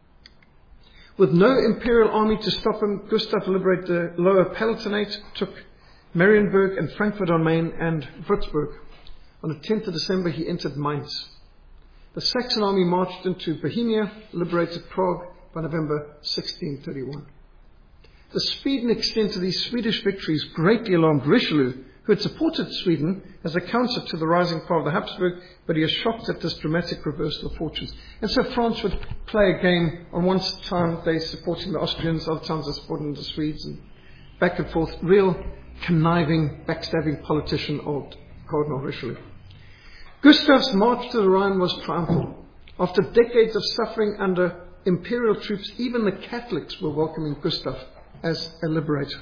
With no imperial army to stop him, Gustav liberated the Lower Palatinate, took Marienburg and Frankfurt on Main and Würzburg. On the tenth of December, he entered Mainz. The Saxon army marched into Bohemia, liberated Prague by November sixteen thirty-one. The speed and extent of these Swedish victories greatly alarmed Richelieu, who had supported Sweden as a counter to the rising power of the Habsburg, but he was shocked at this dramatic reversal of fortunes. And so France would play a game. On one time they supporting the Austrians, other times they supporting the Swedes, and back and forth. Real conniving, backstabbing politician, old Cardinal Richelieu. Gustav's march to the Rhine was triumphal. After decades of suffering under imperial troops, even the Catholics were welcoming Gustav as a liberator.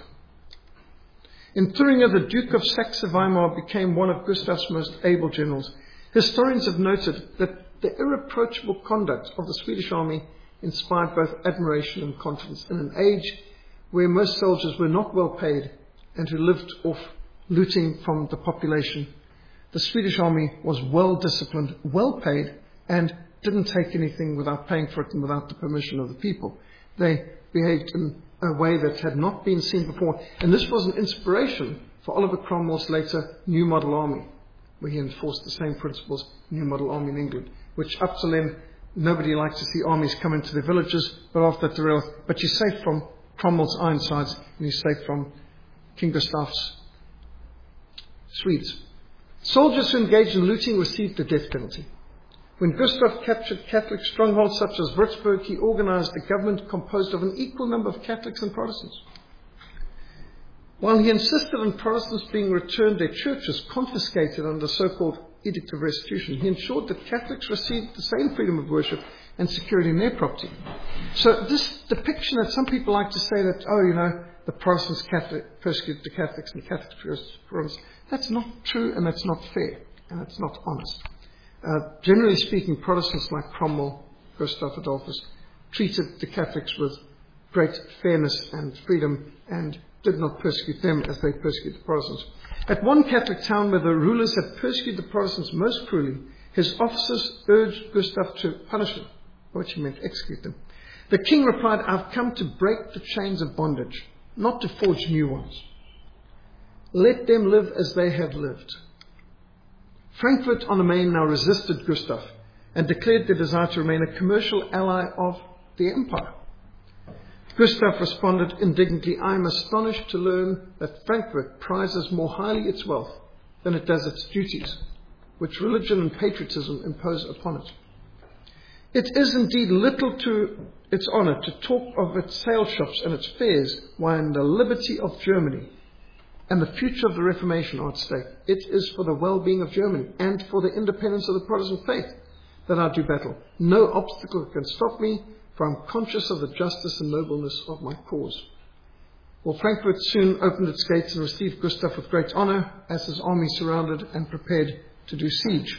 In Thuringia, the Duke of Saxe-Weimar became one of Gustav's most able generals. Historians have noted that the irreproachable conduct of the Swedish army inspired both admiration and confidence in an age where most soldiers were not well paid and who lived off looting from the population. The Swedish army was well disciplined, well paid, and didn't take anything without paying for it and without the permission of the people. They behaved in a way that had not been seen before. And this was an inspiration for Oliver Cromwell's later New Model Army, where he enforced the same principles, New Model Army in England, which up to then, nobody liked to see armies come into their villages, but after that, they realized, but you're safe from Cromwell's Ironsides, and you're safe from King Gustav's Swedes. Soldiers who engaged in looting received the death penalty. When Gustav captured Catholic strongholds such as Würzburg, he organized a government composed of an equal number of Catholics and Protestants. While he insisted on Protestants being returned their churches confiscated under the so-called Edict of Restitution, he ensured that Catholics received the same freedom of worship and security in their property. So this depiction that some people like to say that, oh, you know, the Protestants Catholic, persecuted the Catholics and the Catholics Protestants, that's not true and that's not fair and that's not honest. Uh, generally speaking, Protestants like Cromwell, Gustav Adolphus, treated the Catholics with great fairness and freedom and did not persecute them as they persecuted the Protestants. At one Catholic town where the rulers had persecuted the Protestants most cruelly, his officers urged Gustav to punish them, which he meant execute them. The king replied, "I've come to break the chains of bondage, not to forge new ones. Let them live as they have lived." Frankfurt on the Main now resisted Gustav and declared their desire to remain a commercial ally of the empire. Gustav responded indignantly, "I am astonished to learn that Frankfurt prizes more highly its wealth than it does its duties, which religion and patriotism impose upon it. It is indeed little to its honour to talk of its sale shops and its fairs, while the liberty of Germany and the future of the Reformation are at stake. It is for the well-being of Germany and for the independence of the Protestant faith that I do battle. No obstacle can stop me, for I am conscious of the justice and nobleness of my cause." Well, Frankfurt soon opened its gates and received Gustav with great honour as his army surrounded and prepared to do siege.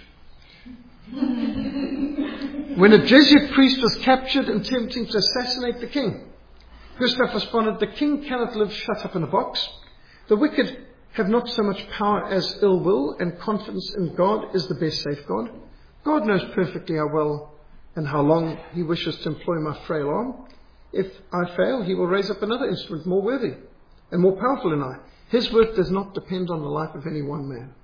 When a Jesuit priest was captured attempting to assassinate the king, Gustav responded, "The king cannot live shut up in a box. The wicked have not so much power as ill will, and confidence in God is the best safeguard. God knows perfectly how well and how long he wishes to employ my frail arm. If I fail, he will raise up another instrument more worthy and more powerful than I. His work does not depend on the life of any one man."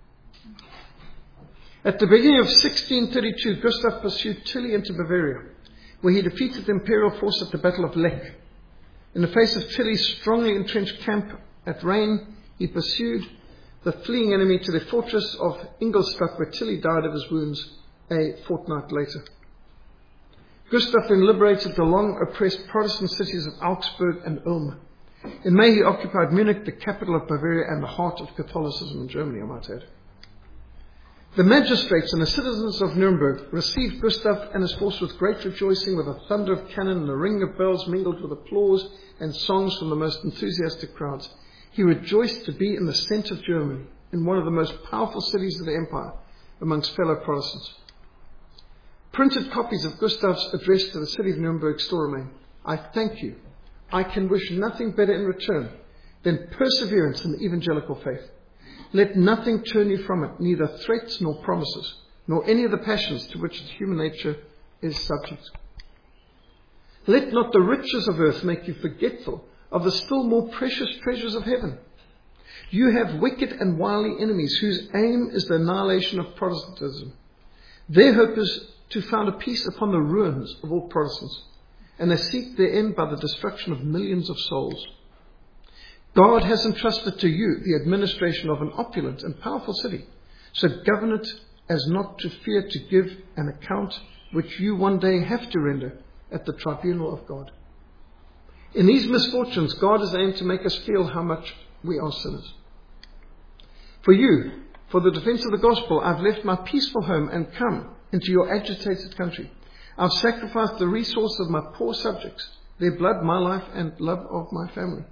At the beginning of sixteen thirty-two, Gustav pursued Tilly into Bavaria, where he defeated the imperial force at the Battle of Lech. In the face of Tilly's strongly entrenched camp at Rain, he pursued the fleeing enemy to the fortress of Ingolstadt, where Tilly died of his wounds a fortnight later. Gustav then liberated the long-oppressed Protestant cities of Augsburg and Ulm. In May, he occupied Munich, the capital of Bavaria and the heart of Catholicism in Germany, I might add. The magistrates and the citizens of Nuremberg received Gustav and his force with great rejoicing, with a thunder of cannon and a ring of bells mingled with applause and songs from the most enthusiastic crowds. He rejoiced to be in the centre of Germany, in one of the most powerful cities of the empire, amongst fellow Protestants. Printed copies of Gustav's address to the city of Nuremberg still remain. I thank you. I can wish nothing better in return than perseverance in the evangelical faith. Let nothing turn you from it, neither threats nor promises, nor any of the passions to which human nature is subject. Let not the riches of earth make you forgetful of the still more precious treasures of heaven. You have wicked and wily enemies whose aim is the annihilation of Protestantism. Their hope is to found a peace upon the ruins of all Protestants, and they seek their end by the destruction of millions of souls. God has entrusted to you the administration of an opulent and powerful city, so govern it as not to fear to give an account which you one day have to render at the tribunal of God. In these misfortunes, God has aimed to make us feel how much we are sinners. For you, for the defense of the gospel, I've left my peaceful home and come into your agitated country. I've sacrificed the resource of my poor subjects, their blood, my life, and love of my family.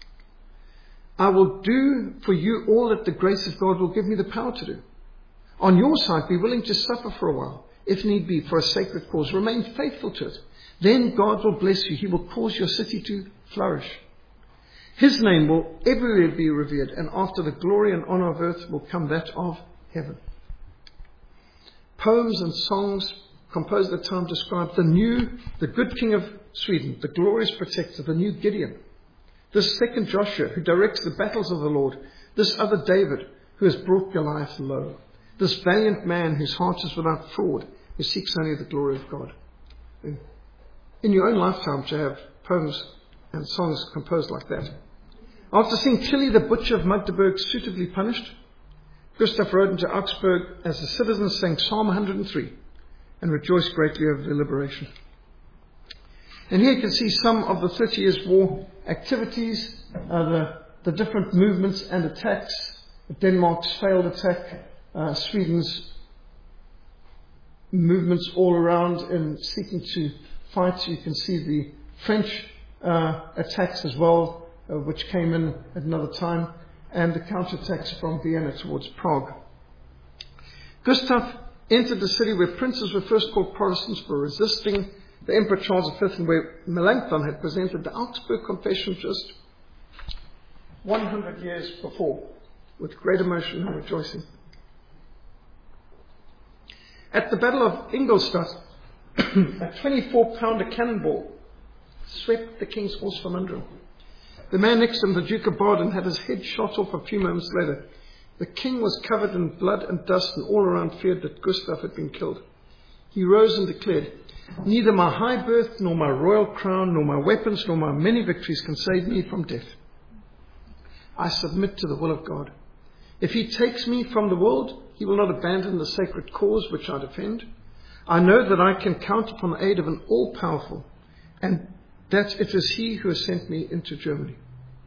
I will do for you all that the grace of God will give me the power to do. On your side, be willing to suffer for a while, if need be, for a sacred cause. Remain faithful to it. Then God will bless you. He will cause your city to flourish. His name will everywhere be revered, and after the glory and honor of earth will come that of heaven. Poems and songs composed at the time describe the new, the good king of Sweden, the glorious protector, the new Gideon. This second Joshua, who directs the battles of the Lord. This other David, who has brought Goliath low. This valiant man whose heart is without fraud, who seeks only the glory of God. In your own lifetime to have poems and songs composed like that. After seeing Tilly the butcher of Magdeburg suitably punished, Gustav rode into Augsburg as the citizens sang Psalm one hundred three and rejoiced greatly over their liberation. And here you can see some of the Thirty Years' War activities, uh, the, the different movements and attacks, Denmark's failed attack, uh, Sweden's movements all around in seeking to fight. You can see the French uh, attacks as well, uh, which came in at another time, and the counterattacks from Vienna towards Prague. Gustav entered the city where princes were first called Protestants for resisting the Emperor Charles the Fifth, and where Melanchthon had presented the Augsburg Confession just one hundred years before, with great emotion and rejoicing. At the Battle of Ingolstadt, a twenty-four pounder cannonball swept the king's horse from under him. The man next to him, the Duke of Baden, had his head shot off a few moments later. The king was covered in blood and dust, and all around feared that Gustav had been killed. He rose and declared, "Neither my high birth, nor my royal crown, nor my weapons, nor my many victories can save me from death. I submit to the will of God. If he takes me from the world, he will not abandon the sacred cause which I defend. I know that I can count upon the aid of an all-powerful, and that it is he who has sent me into Germany."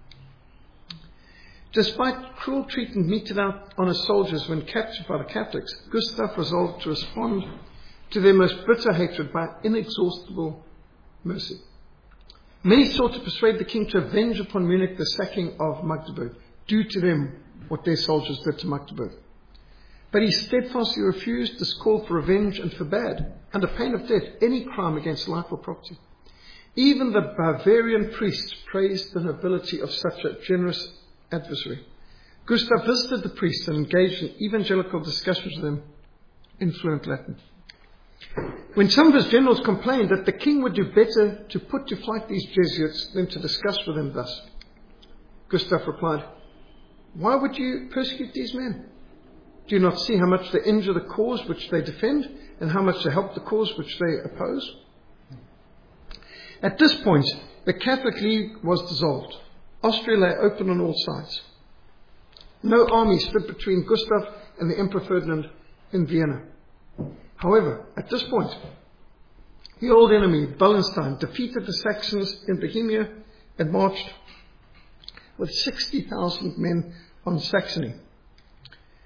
Despite cruel treatment meted out on his soldiers when captured by the Catholics, Gustav resolved to respond to their most bitter hatred by inexhaustible mercy. Many sought to persuade the king to avenge upon Munich the sacking of Magdeburg, do to them what their soldiers did to Magdeburg. But he steadfastly refused this call for revenge and forbade, under pain of death, any crime against life or property. Even the Bavarian priests praised the nobility of such a generous adversary. Gustav visited the priests and engaged in evangelical discussions with them in fluent Latin. When some of his generals complained that the king would do better to put to flight these Jesuits than to discuss with them thus, Gustav replied, "Why would you persecute these men? Do you not see how much they injure the cause which they defend, and how much they help the cause which they oppose?" At this point, the Catholic League was dissolved. Austria lay open on all sides. No army stood between Gustav and the Emperor Ferdinand in Vienna. However, at this point, the old enemy, Wallenstein, defeated the Saxons in Bohemia and marched with sixty thousand men on Saxony.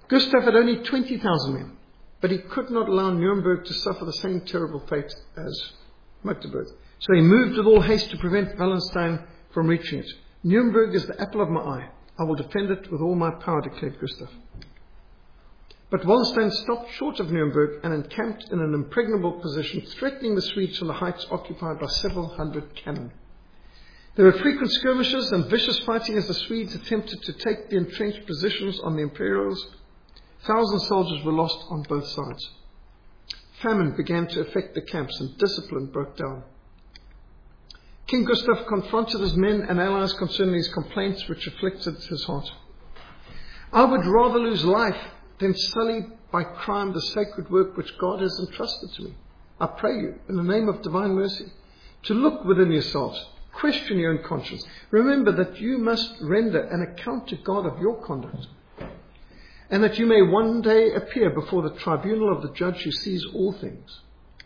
Gustav had only twenty thousand men, but he could not allow Nuremberg to suffer the same terrible fate as Magdeburg. So he moved with all haste to prevent Wallenstein from reaching it. Nuremberg is the apple of my eye. I will defend it with all my power, declared Gustav. But Wallenstein stopped short of Nuremberg and encamped in an impregnable position, threatening the Swedes from the heights occupied by several hundred cannon. There were frequent skirmishes and vicious fighting as the Swedes attempted to take the entrenched positions on the Imperials. Thousands of soldiers were lost on both sides. Famine began to affect the camps and discipline broke down. King Gustav confronted his men and allies concerning these complaints which afflicted his heart. I would rather lose life than sully by crime the sacred work which God has entrusted to me. I pray you, in the name of divine mercy, to look within yourselves, question your own conscience. Remember that you must render an account to God of your conduct, and that you may one day appear before the tribunal of the judge who sees all things.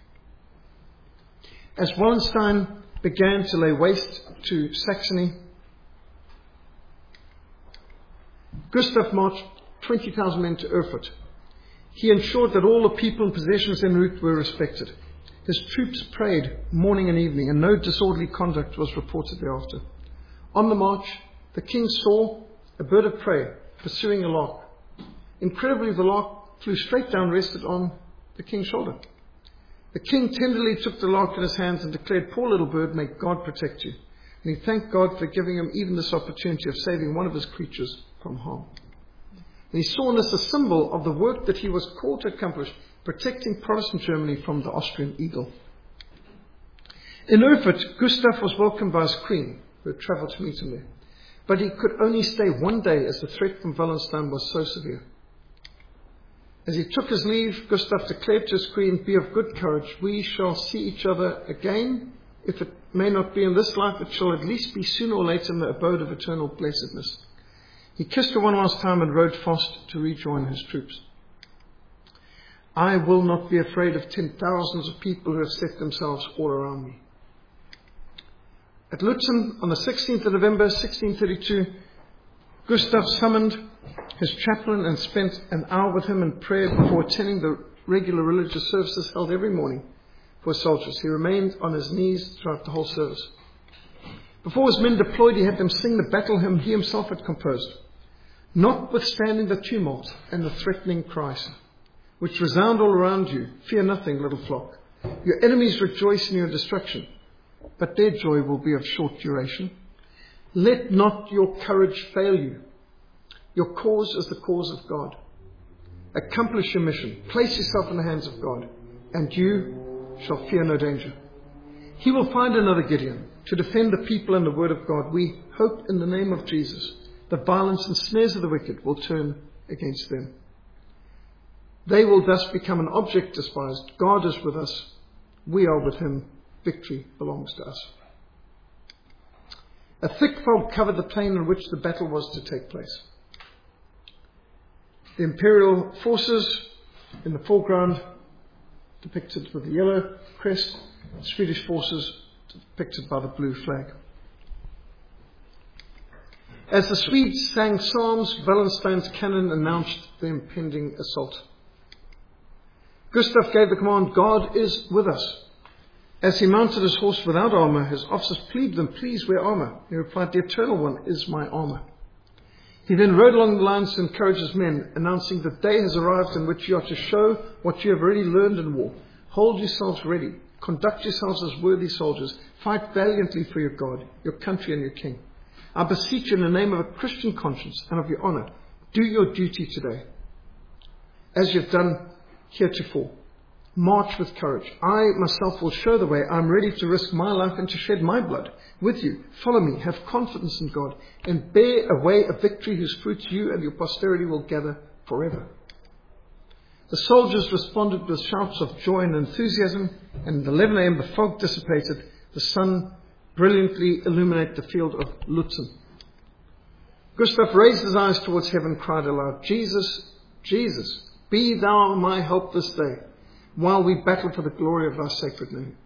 As Wallenstein began to lay waste to Saxony, Gustav marched twenty thousand men to Erfurt. He ensured that all the people and possessions en route were respected. His troops prayed morning and evening, and no disorderly conduct was reported thereafter. On the march, the king saw a bird of prey pursuing a lark. Incredibly, the lark flew straight down, rested on the king's shoulder. The king tenderly took the lark in his hands and declared, "Poor little bird, may God protect you." And he thanked God for giving him even this opportunity of saving one of his creatures from harm. And he saw in this a symbol of the work that he was called to accomplish, protecting Protestant Germany from the Austrian eagle. In Erfurt, Gustav was welcomed by his queen, who had travelled to meet him there. But he could only stay one day as the threat from Wallenstein was so severe. As he took his leave, Gustav declared to his queen, "Be of good courage. We shall see each other again. If it may not be in this life, it shall at least be sooner or later in the abode of eternal blessedness." He kissed her one last time and rode fast to rejoin his troops. I will not be afraid of ten thousands of people who have set themselves all around me. At Lutzen, on the sixteenth of November, sixteen thirty-two, Gustav summoned his chaplain and spent an hour with him in prayer before attending the regular religious services held every morning for soldiers. He remained on his knees throughout the whole service. Before his men deployed, he had them sing the battle hymn he himself had composed. Notwithstanding the tumult and the threatening cries, which resound all around you, fear nothing, little flock. Your enemies rejoice in your destruction, but their joy will be of short duration. Let not your courage fail you. Your cause is the cause of God. Accomplish your mission. Place yourself in the hands of God, and you shall fear no danger. He will find another Gideon to defend the people and the word of God. We hope in the name of Jesus, the violence and snares of the wicked will turn against them. They will thus become an object despised. God is with us. We are with him. Victory belongs to us. A thick fog covered the plain on which the battle was to take place. The imperial forces in the foreground, depicted with the yellow crest, the Swedish forces depicted by the blue flag. As the Swedes sang psalms, Wallenstein's cannon announced the impending assault. Gustav gave the command, "God is with us." As he mounted his horse without armour, his officers pleaded them, "Please wear armour." He replied, "The Eternal One is my armour." He then rode along the lines to encourage his men, announcing, "The day has arrived in which you are to show what you have already learned in war. Hold yourselves ready. Conduct yourselves as worthy soldiers. Fight valiantly for your God, your country and your king. I beseech you in the name of a Christian conscience and of your honour, do your duty today, as you have done heretofore. March with courage. I myself will show the way. I am ready to risk my life and to shed my blood with you. Follow me. Have confidence in God and bear away a victory whose fruits you and your posterity will gather forever." The soldiers responded with shouts of joy and enthusiasm, and at eleven a.m. the fog dissipated. The sun brilliantly illuminated the field of Lutzen. Gustav raised his eyes towards heaven and cried aloud, "Jesus, Jesus, be thou my help this day, while we battle for the glory of thy sacred name."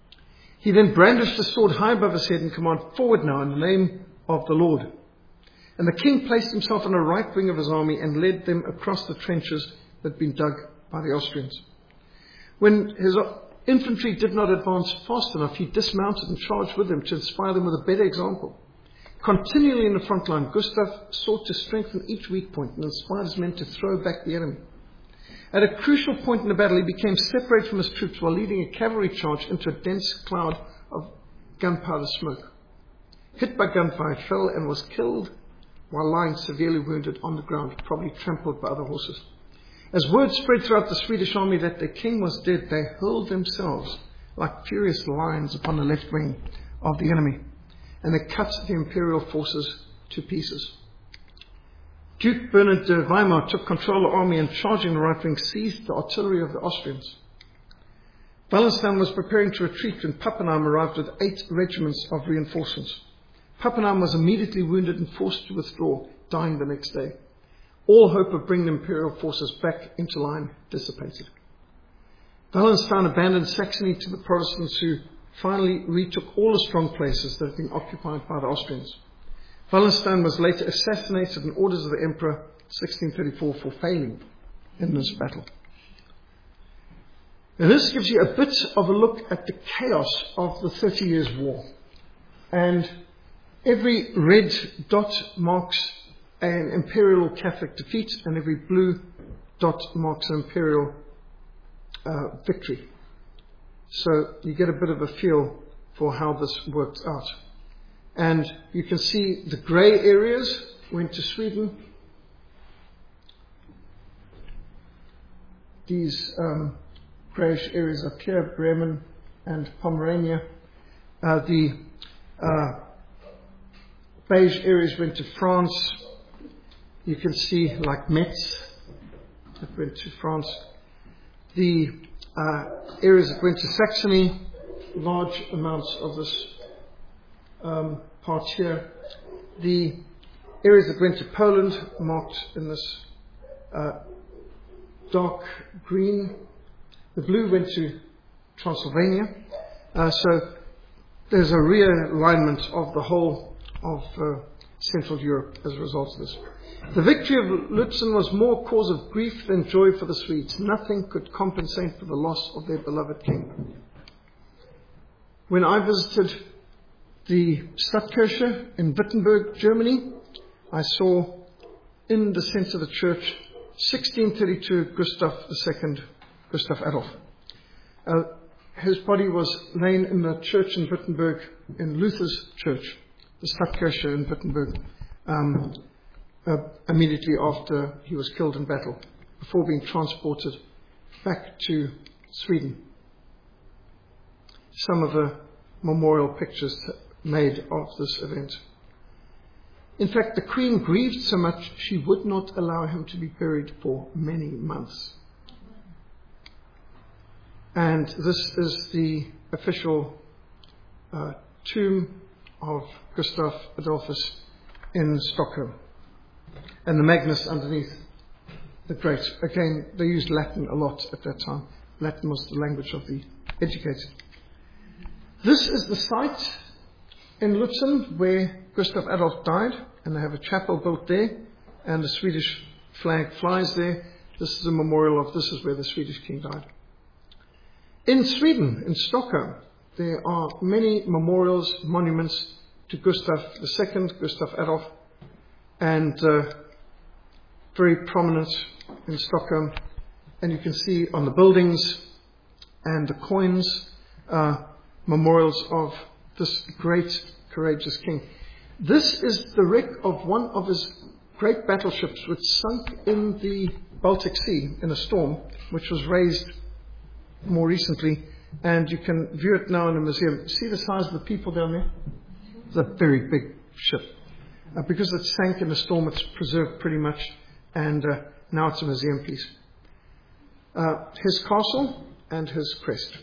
He then brandished his sword high above his head and commanded, "Forward now in the name of the Lord." And the king placed himself on the right wing of his army and led them across the trenches that had been dug by the Austrians. When his infantry did not advance fast enough, he dismounted and charged with them to inspire them with a better example. Continually in the front line, Gustav sought to strengthen each weak point and inspired his men to throw back the enemy. At a crucial point in the battle, he became separated from his troops while leading a cavalry charge into a dense cloud of gunpowder smoke. Hit by gunfire, he fell and was killed while lying severely wounded on the ground, probably trampled by other horses. As word spread throughout the Swedish army that their king was dead, they hurled themselves like furious lions upon the left wing of the enemy, and they cut the imperial forces to pieces. Duke Bernard de Weimar took control of the army and, charging the right wing, seized the artillery of the Austrians. Wallenstein was preparing to retreat when Pappenheim arrived with eight regiments of reinforcements. Pappenheim was immediately wounded and forced to withdraw, dying the next day. All hope of bringing the imperial forces back into line dissipated. Wallenstein abandoned Saxony to the Protestants, who finally retook all the strong places that had been occupied by the Austrians. Wallenstein was later assassinated in orders of the Emperor sixteen thirty-four for failing in this battle. And this gives you a bit of a look at the chaos of the Thirty Years' War. And every red dot marks an imperial Catholic defeat, and every blue dot marks an imperial uh, victory. So you get a bit of a feel for how this worked out. And you can see the grey areas went to Sweden. These um, greyish areas up here, Bremen and Pomerania. Uh, the uh, beige areas went to France. You can see like Metz that went to France. The uh, areas that went to Saxony, large amounts of this um, part here. The areas that went to Poland, marked in this uh, dark green. The blue went to Transylvania. Uh, so there's a realignment of the whole of uh, Central Europe as a result of this. The victory of Lutzen was more cause of grief than joy for the Swedes. Nothing could compensate for the loss of their beloved king. When I visited the Stadtkirche in Wittenberg, Germany, I saw in the centre of the church sixteen thirty-two Gustav the Second, Gustav Adolf. Uh, his body was laid in the church in Wittenberg, in Luther's church, the Stadtkirche in Wittenberg, um, uh, immediately after he was killed in battle, before being transported back to Sweden. Some of the memorial pictures made of this event. In fact, the Queen grieved so much she would not allow him to be buried for many months. And this is the official uh, tomb of Gustav Adolphus in Stockholm. And the Magnus underneath, the Great. Again, they used Latin a lot at that time. Latin was the language of the educated. This is the site in Lutzen where Gustav Adolf died, and they have a chapel built there, and the Swedish flag flies there. This is a memorial of this is where the Swedish king died. In Sweden, in Stockholm, there are many memorials, monuments to Gustav the Second, Gustav Adolf, and uh, very prominent in Stockholm. And you can see on the buildings and the coins uh, memorials of this great, courageous king. This is the wreck of one of his great battleships, which sunk in the Baltic Sea in a storm, which was raised more recently, and you can view it now in a museum. See the size of the people down there? It's a very big ship. Uh, because it sank in a storm, it's preserved pretty much, and uh, now it's a museum piece. Uh, his castle and his crest.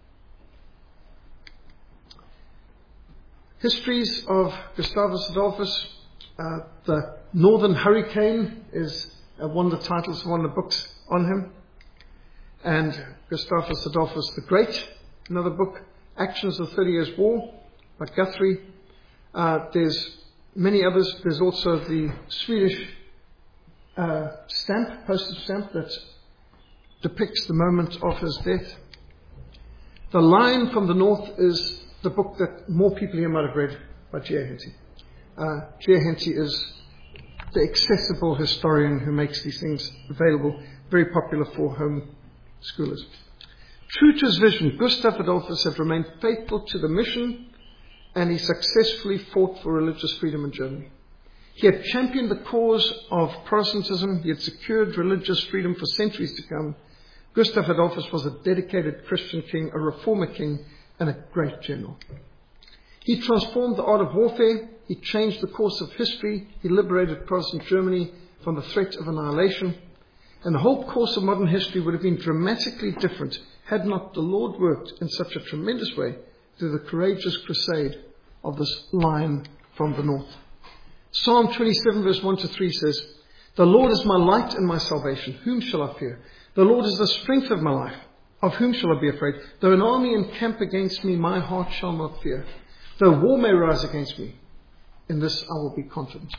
Histories of Gustavus Adolphus. Uh, the Northern Hurricane is uh, one of the titles of one of the books on him. And Gustavus Adolphus the Great, another book. Actions of the Thirty Years' War by Guthrie. Uh, there's many others. There's also the Swedish uh, stamp, postage stamp, that depicts the moment of his death. The Lion from the North is the book that more people here might have read by G A Henty. Uh, G A Henty is the accessible historian who makes these things available, very popular for home schoolers. True to his vision, Gustav Adolphus had remained faithful to the mission, and he successfully fought for religious freedom in Germany. He had championed the cause of Protestantism. He had secured religious freedom for centuries to come. Gustav Adolphus was a dedicated Christian king, a reformer king, and a great general. He transformed the art of warfare. He changed the course of history. He liberated Protestant Germany from the threat of annihilation. And the whole course of modern history would have been dramatically different had not the Lord worked in such a tremendous way through the courageous crusade of this Lion from the North. Psalm twenty-seven verse one to three says, "The Lord is my light and my salvation. Whom shall I fear? The Lord is the strength of my life. Of whom shall I be afraid? Though an army encamp against me, my heart shall not fear. Though war may rise against me, in this I will be confident."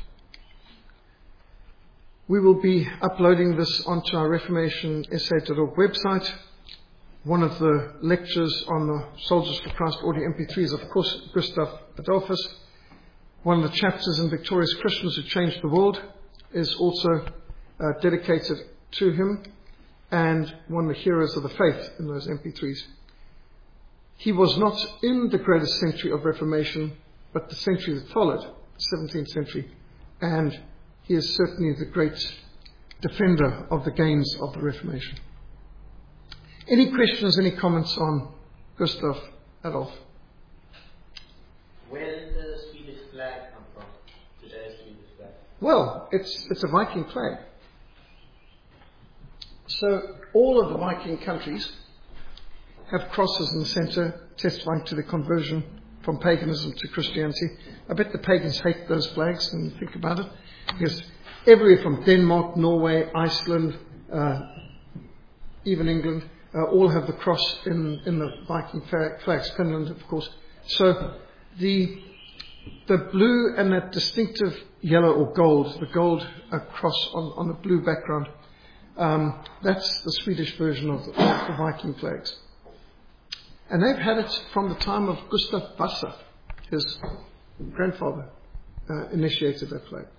We will be uploading this onto our Reformation S A dot org website. One of the lectures on the Soldiers for Christ audio M P three is, of course, Gustav Adolphus. One of the chapters in Victorious Christians Who Changed the World is also uh, dedicated to him, and one of the heroes of the faith in those M P threes. He was not in the greatest century of Reformation, but the century that followed, the seventeenth century, and he is certainly the great defender of the gains of the Reformation. Any questions, any comments on Gustav Adolf? Where did the Swedish flag come from? Today's Swedish flag. Well, it's it's a Viking flag. So all of the Viking countries have crosses in the centre, testifying to the conversion from paganism to Christianity. I bet the pagans hate those flags when you think about it, because everywhere from Denmark, Norway, Iceland, uh, even England, uh, all have the cross in, in the Viking flags. Finland, of course. So the the blue and that distinctive yellow or gold, the gold uh, cross on, on the blue background, um, that's the Swedish version of the, of the Viking flags. And they've had it from the time of Gustav Vasa. His grandfather uh, initiated that flag.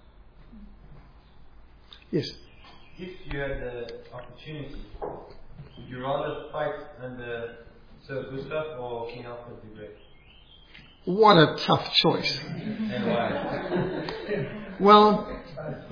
Yes? If you had the opportunity, would you rather fight under Sir Gustav or King Alfred the Great? What a tough choice. And why? Well,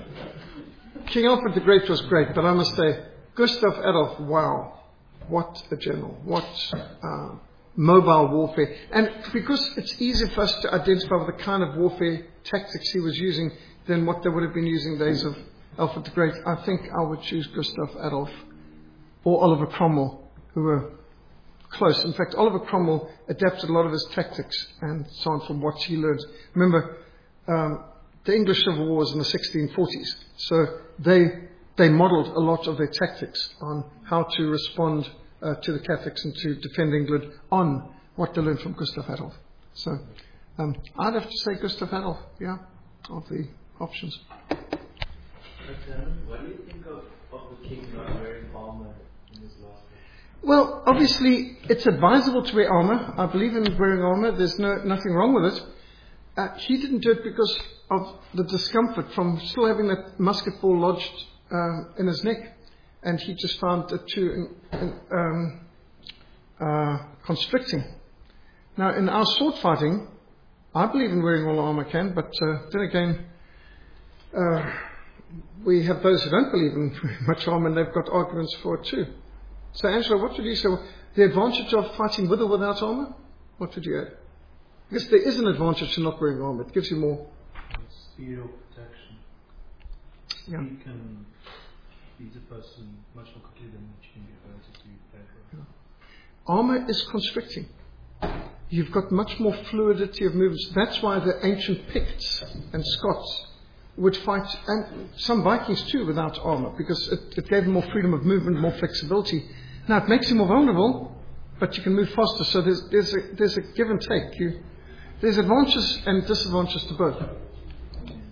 King Alfred the Great was great, but I must say, Gustav Adolf, wow, what a general, what uh, mobile warfare. And because it's easier for us to identify with the kind of warfare tactics he was using than what they would have been using in the days of Alfred the Great, I think I would choose Gustav Adolf or Oliver Cromwell, who were close. In fact, Oliver Cromwell adapted a lot of his tactics and so on from what he learned. Remember, um, the English Civil War was in the sixteen forties, so they they modelled a lot of their tactics on how to respond uh, to the Catholics and to defend England on what they learned from Gustav Adolf. So um, I'd have to say Gustav Adolf, yeah, of the options. But um, what do you think of, of the king not wearing armor in his last day? Well, obviously, it's advisable to wear armour. I believe in wearing armour. There's no nothing wrong with it. Uh, he didn't do it because of the discomfort from still having that musket ball lodged uh, in his neck. And he just found it too in, in, um, uh, constricting. Now, in our sword fighting, I believe in wearing all armour can, but uh, then again, uh, we have those who don't believe in very much armour, and they've got arguments for it too. So, Angela, what would you say? The advantage of fighting with or without armour? What would you add? Because there is an advantage to not wearing armour. It gives you more speed or protection. Yeah. Speed can beat a person much more quickly than which can be able to do better. Yeah. Armour is constricting. You've got much more fluidity of movements. That's why the ancient Picts and Scots would fight, and some Vikings too, without armour, because it, it gave them more freedom of movement, more flexibility. Now, it makes you more vulnerable, but you can move faster. So there's, there's, a, there's a give and take. You, there's advantages and disadvantages to both.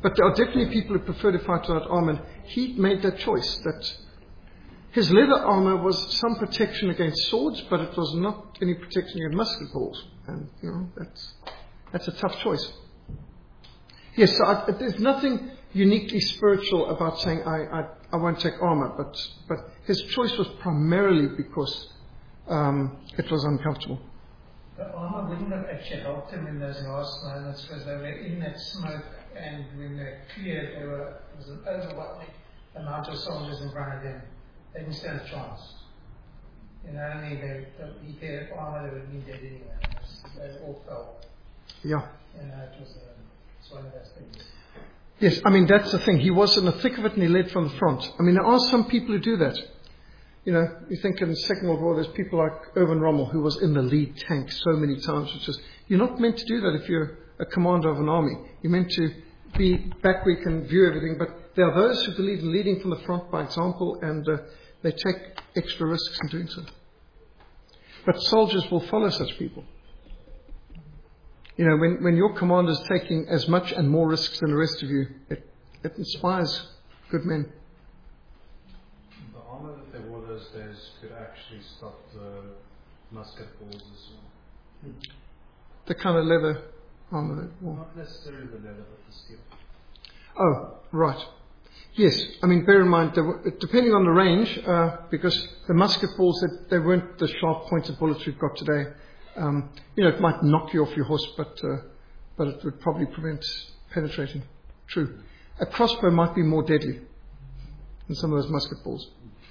But there are definitely people who prefer to fight without armor. He made that choice, that his leather armor was some protection against swords, but it was not any protection against musket balls. And, you know, that's, that's a tough choice. Yes, so I, there's nothing uniquely spiritual about saying, I, I, I won't take armor, but, but his choice was primarily because um, it was uncomfortable. The armor wouldn't have actually helped him in those last moments because they were in that smoke, and when they cleared, there were, it was an overwhelming amount of soldiers in front of them. They didn't stand a chance. You know what I mean? They, they, if they had armor, they would have been dead anyway. They all fell. Yeah. You know, it was, a, it's one of those things. Yes, I mean, that's the thing. He was in the thick of it and he led from the front. I mean, there are some people who do that. You know, you think in the Second World War, there's people like Erwin Rommel, who was in the lead tank so many times, which is, you're not meant to do that if you're a commander of an army. You're meant to be back where you can view everything. But there are those who believe in leading from the front by example, and uh, they take extra risks in doing so. But soldiers will follow such people. You know, when, when your commander is taking as much and more risks than the rest of you, it, it inspires good men. The armor that they wore those days could actually stop the musket balls as well. The kind of leather armor they wore. Not necessarily the leather, but the steel. Oh, right. Yes, I mean, bear in mind, they were, depending on the range, uh, because the musket balls, they, they weren't the sharp pointed bullets we've got today. Um, you know, it might knock you off your horse, but uh, but it would probably prevent penetrating. True. A crossbow might be more deadly than some of those musket balls.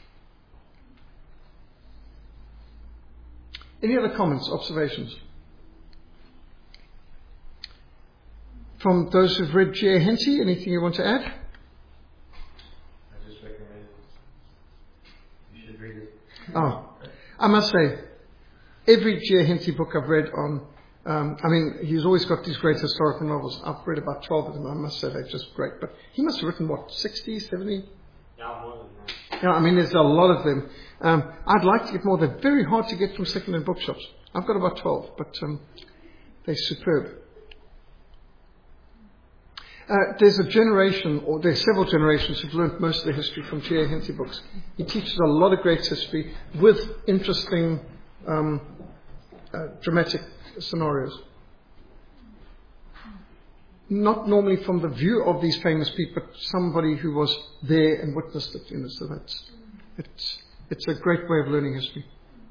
Any other comments, observations? From those who've read G A Henty, anything you want to add? I just recommend you should read it. Oh, I must say, every G A Henty book I've read on, um, I mean, he's always got these great historical novels. I've read about twelve of them. I must say they're just great. But he must have written, what, sixty, seventy? Yeah, more than that. Yeah, I mean, there's a lot of them. Um, I'd like to get more. They're very hard to get from second-hand bookshops. I've got about twelve, but um, they're superb. Uh, there's a generation, or there's several generations who've learned most of the history from G A Henty books. He teaches a lot of great history with interesting um, uh, dramatic scenarios. Not normally from the view of these famous people, but somebody who was there and witnessed it. You know, so that's it's it's a great way of learning history.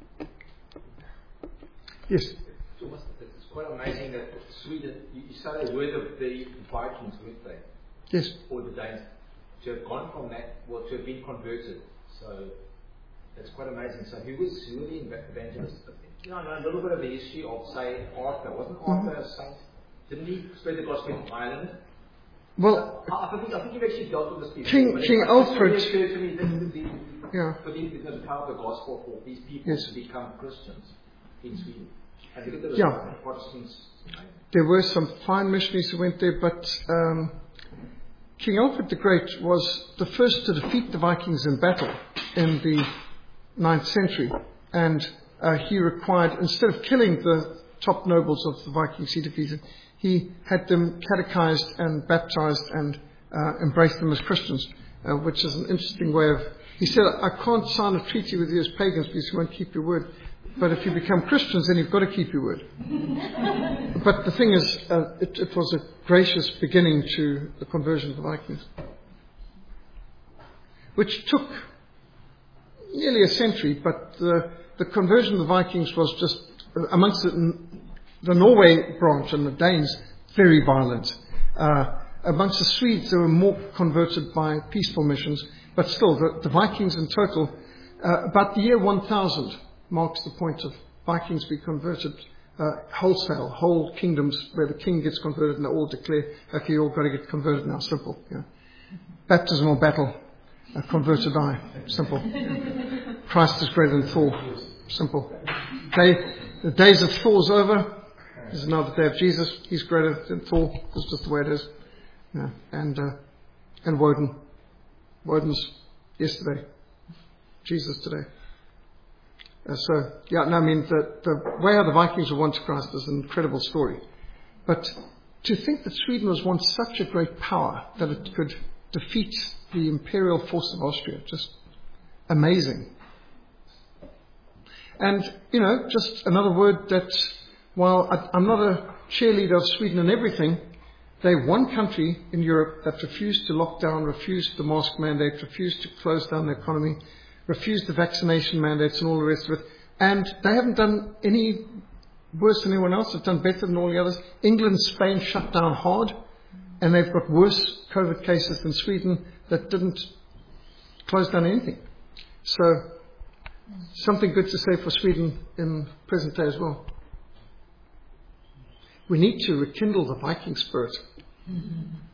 Yes. So it's quite amazing that Sweden, you, you say the word of the Vikings, weren't they? Yes. Or the Danes, to have gone from that, well, to have been converted. So that's quite amazing. So who was who were the evangelists? You know, I know a little bit of the history of, say, Arthur. Wasn't Arthur mm-hmm. a saint? Didn't he spread the gospel in Ireland? Well, I, I, think, I think you've actually dealt with this before. King, King it, Alfred. It occurred to me that the, yeah. for the, the power of the gospel for these people yes. to become Christians in Sweden. And look at the yeah. Protestants. There were some fine missionaries who went there, but um, King Alfred the Great was the first to defeat the Vikings in battle in the ninth century. And uh, he required, instead of killing the top nobles of the Vikings he defeated, he had them catechized and baptized and uh, embraced them as Christians, uh, which is an interesting way of... He said, I can't sign a treaty with you as pagans because you won't keep your word. But if you become Christians, then you've got to keep your word. But the thing is, uh, it, it was a gracious beginning to the conversion of the Vikings, which took nearly a century, but the, the conversion of the Vikings was just, uh, amongst the, the Norway branch and the Danes, very violent. Uh, amongst the Swedes, they were more converted by peaceful missions, but still, the, the Vikings in total, uh, about the year one thousand, marks the point of Vikings be converted uh, wholesale, whole kingdoms where the king gets converted and they all declare, okay, you all got to get converted now, simple. You know. Baptism or battle, uh, converted I, simple. Christ is greater than Thor, simple. Day, the days of Thor's over, this is now the day of Jesus, he's greater than Thor, that's just the way it is. Yeah. And, uh, and Woden, Woden's yesterday, Jesus today. Uh, so, yeah, no, I mean, the, the way how the Vikings were won to Christ is an incredible story. But to think that Sweden was once such a great power that it could defeat the imperial force of Austria, just amazing. And, you know, just another word that, while I, I'm not a cheerleader of Sweden and everything, they're one country in Europe that refused to lock down, refused the mask mandate, refused to close down the economy, refused the vaccination mandates and all the rest of it. And they haven't done any worse than anyone else. They've done better than all the others. England and Spain shut down hard, and they've got worse COVID cases than Sweden that didn't close down anything. So, something good to say for Sweden in present day as well. We need to rekindle the Viking spirit. Mm-hmm.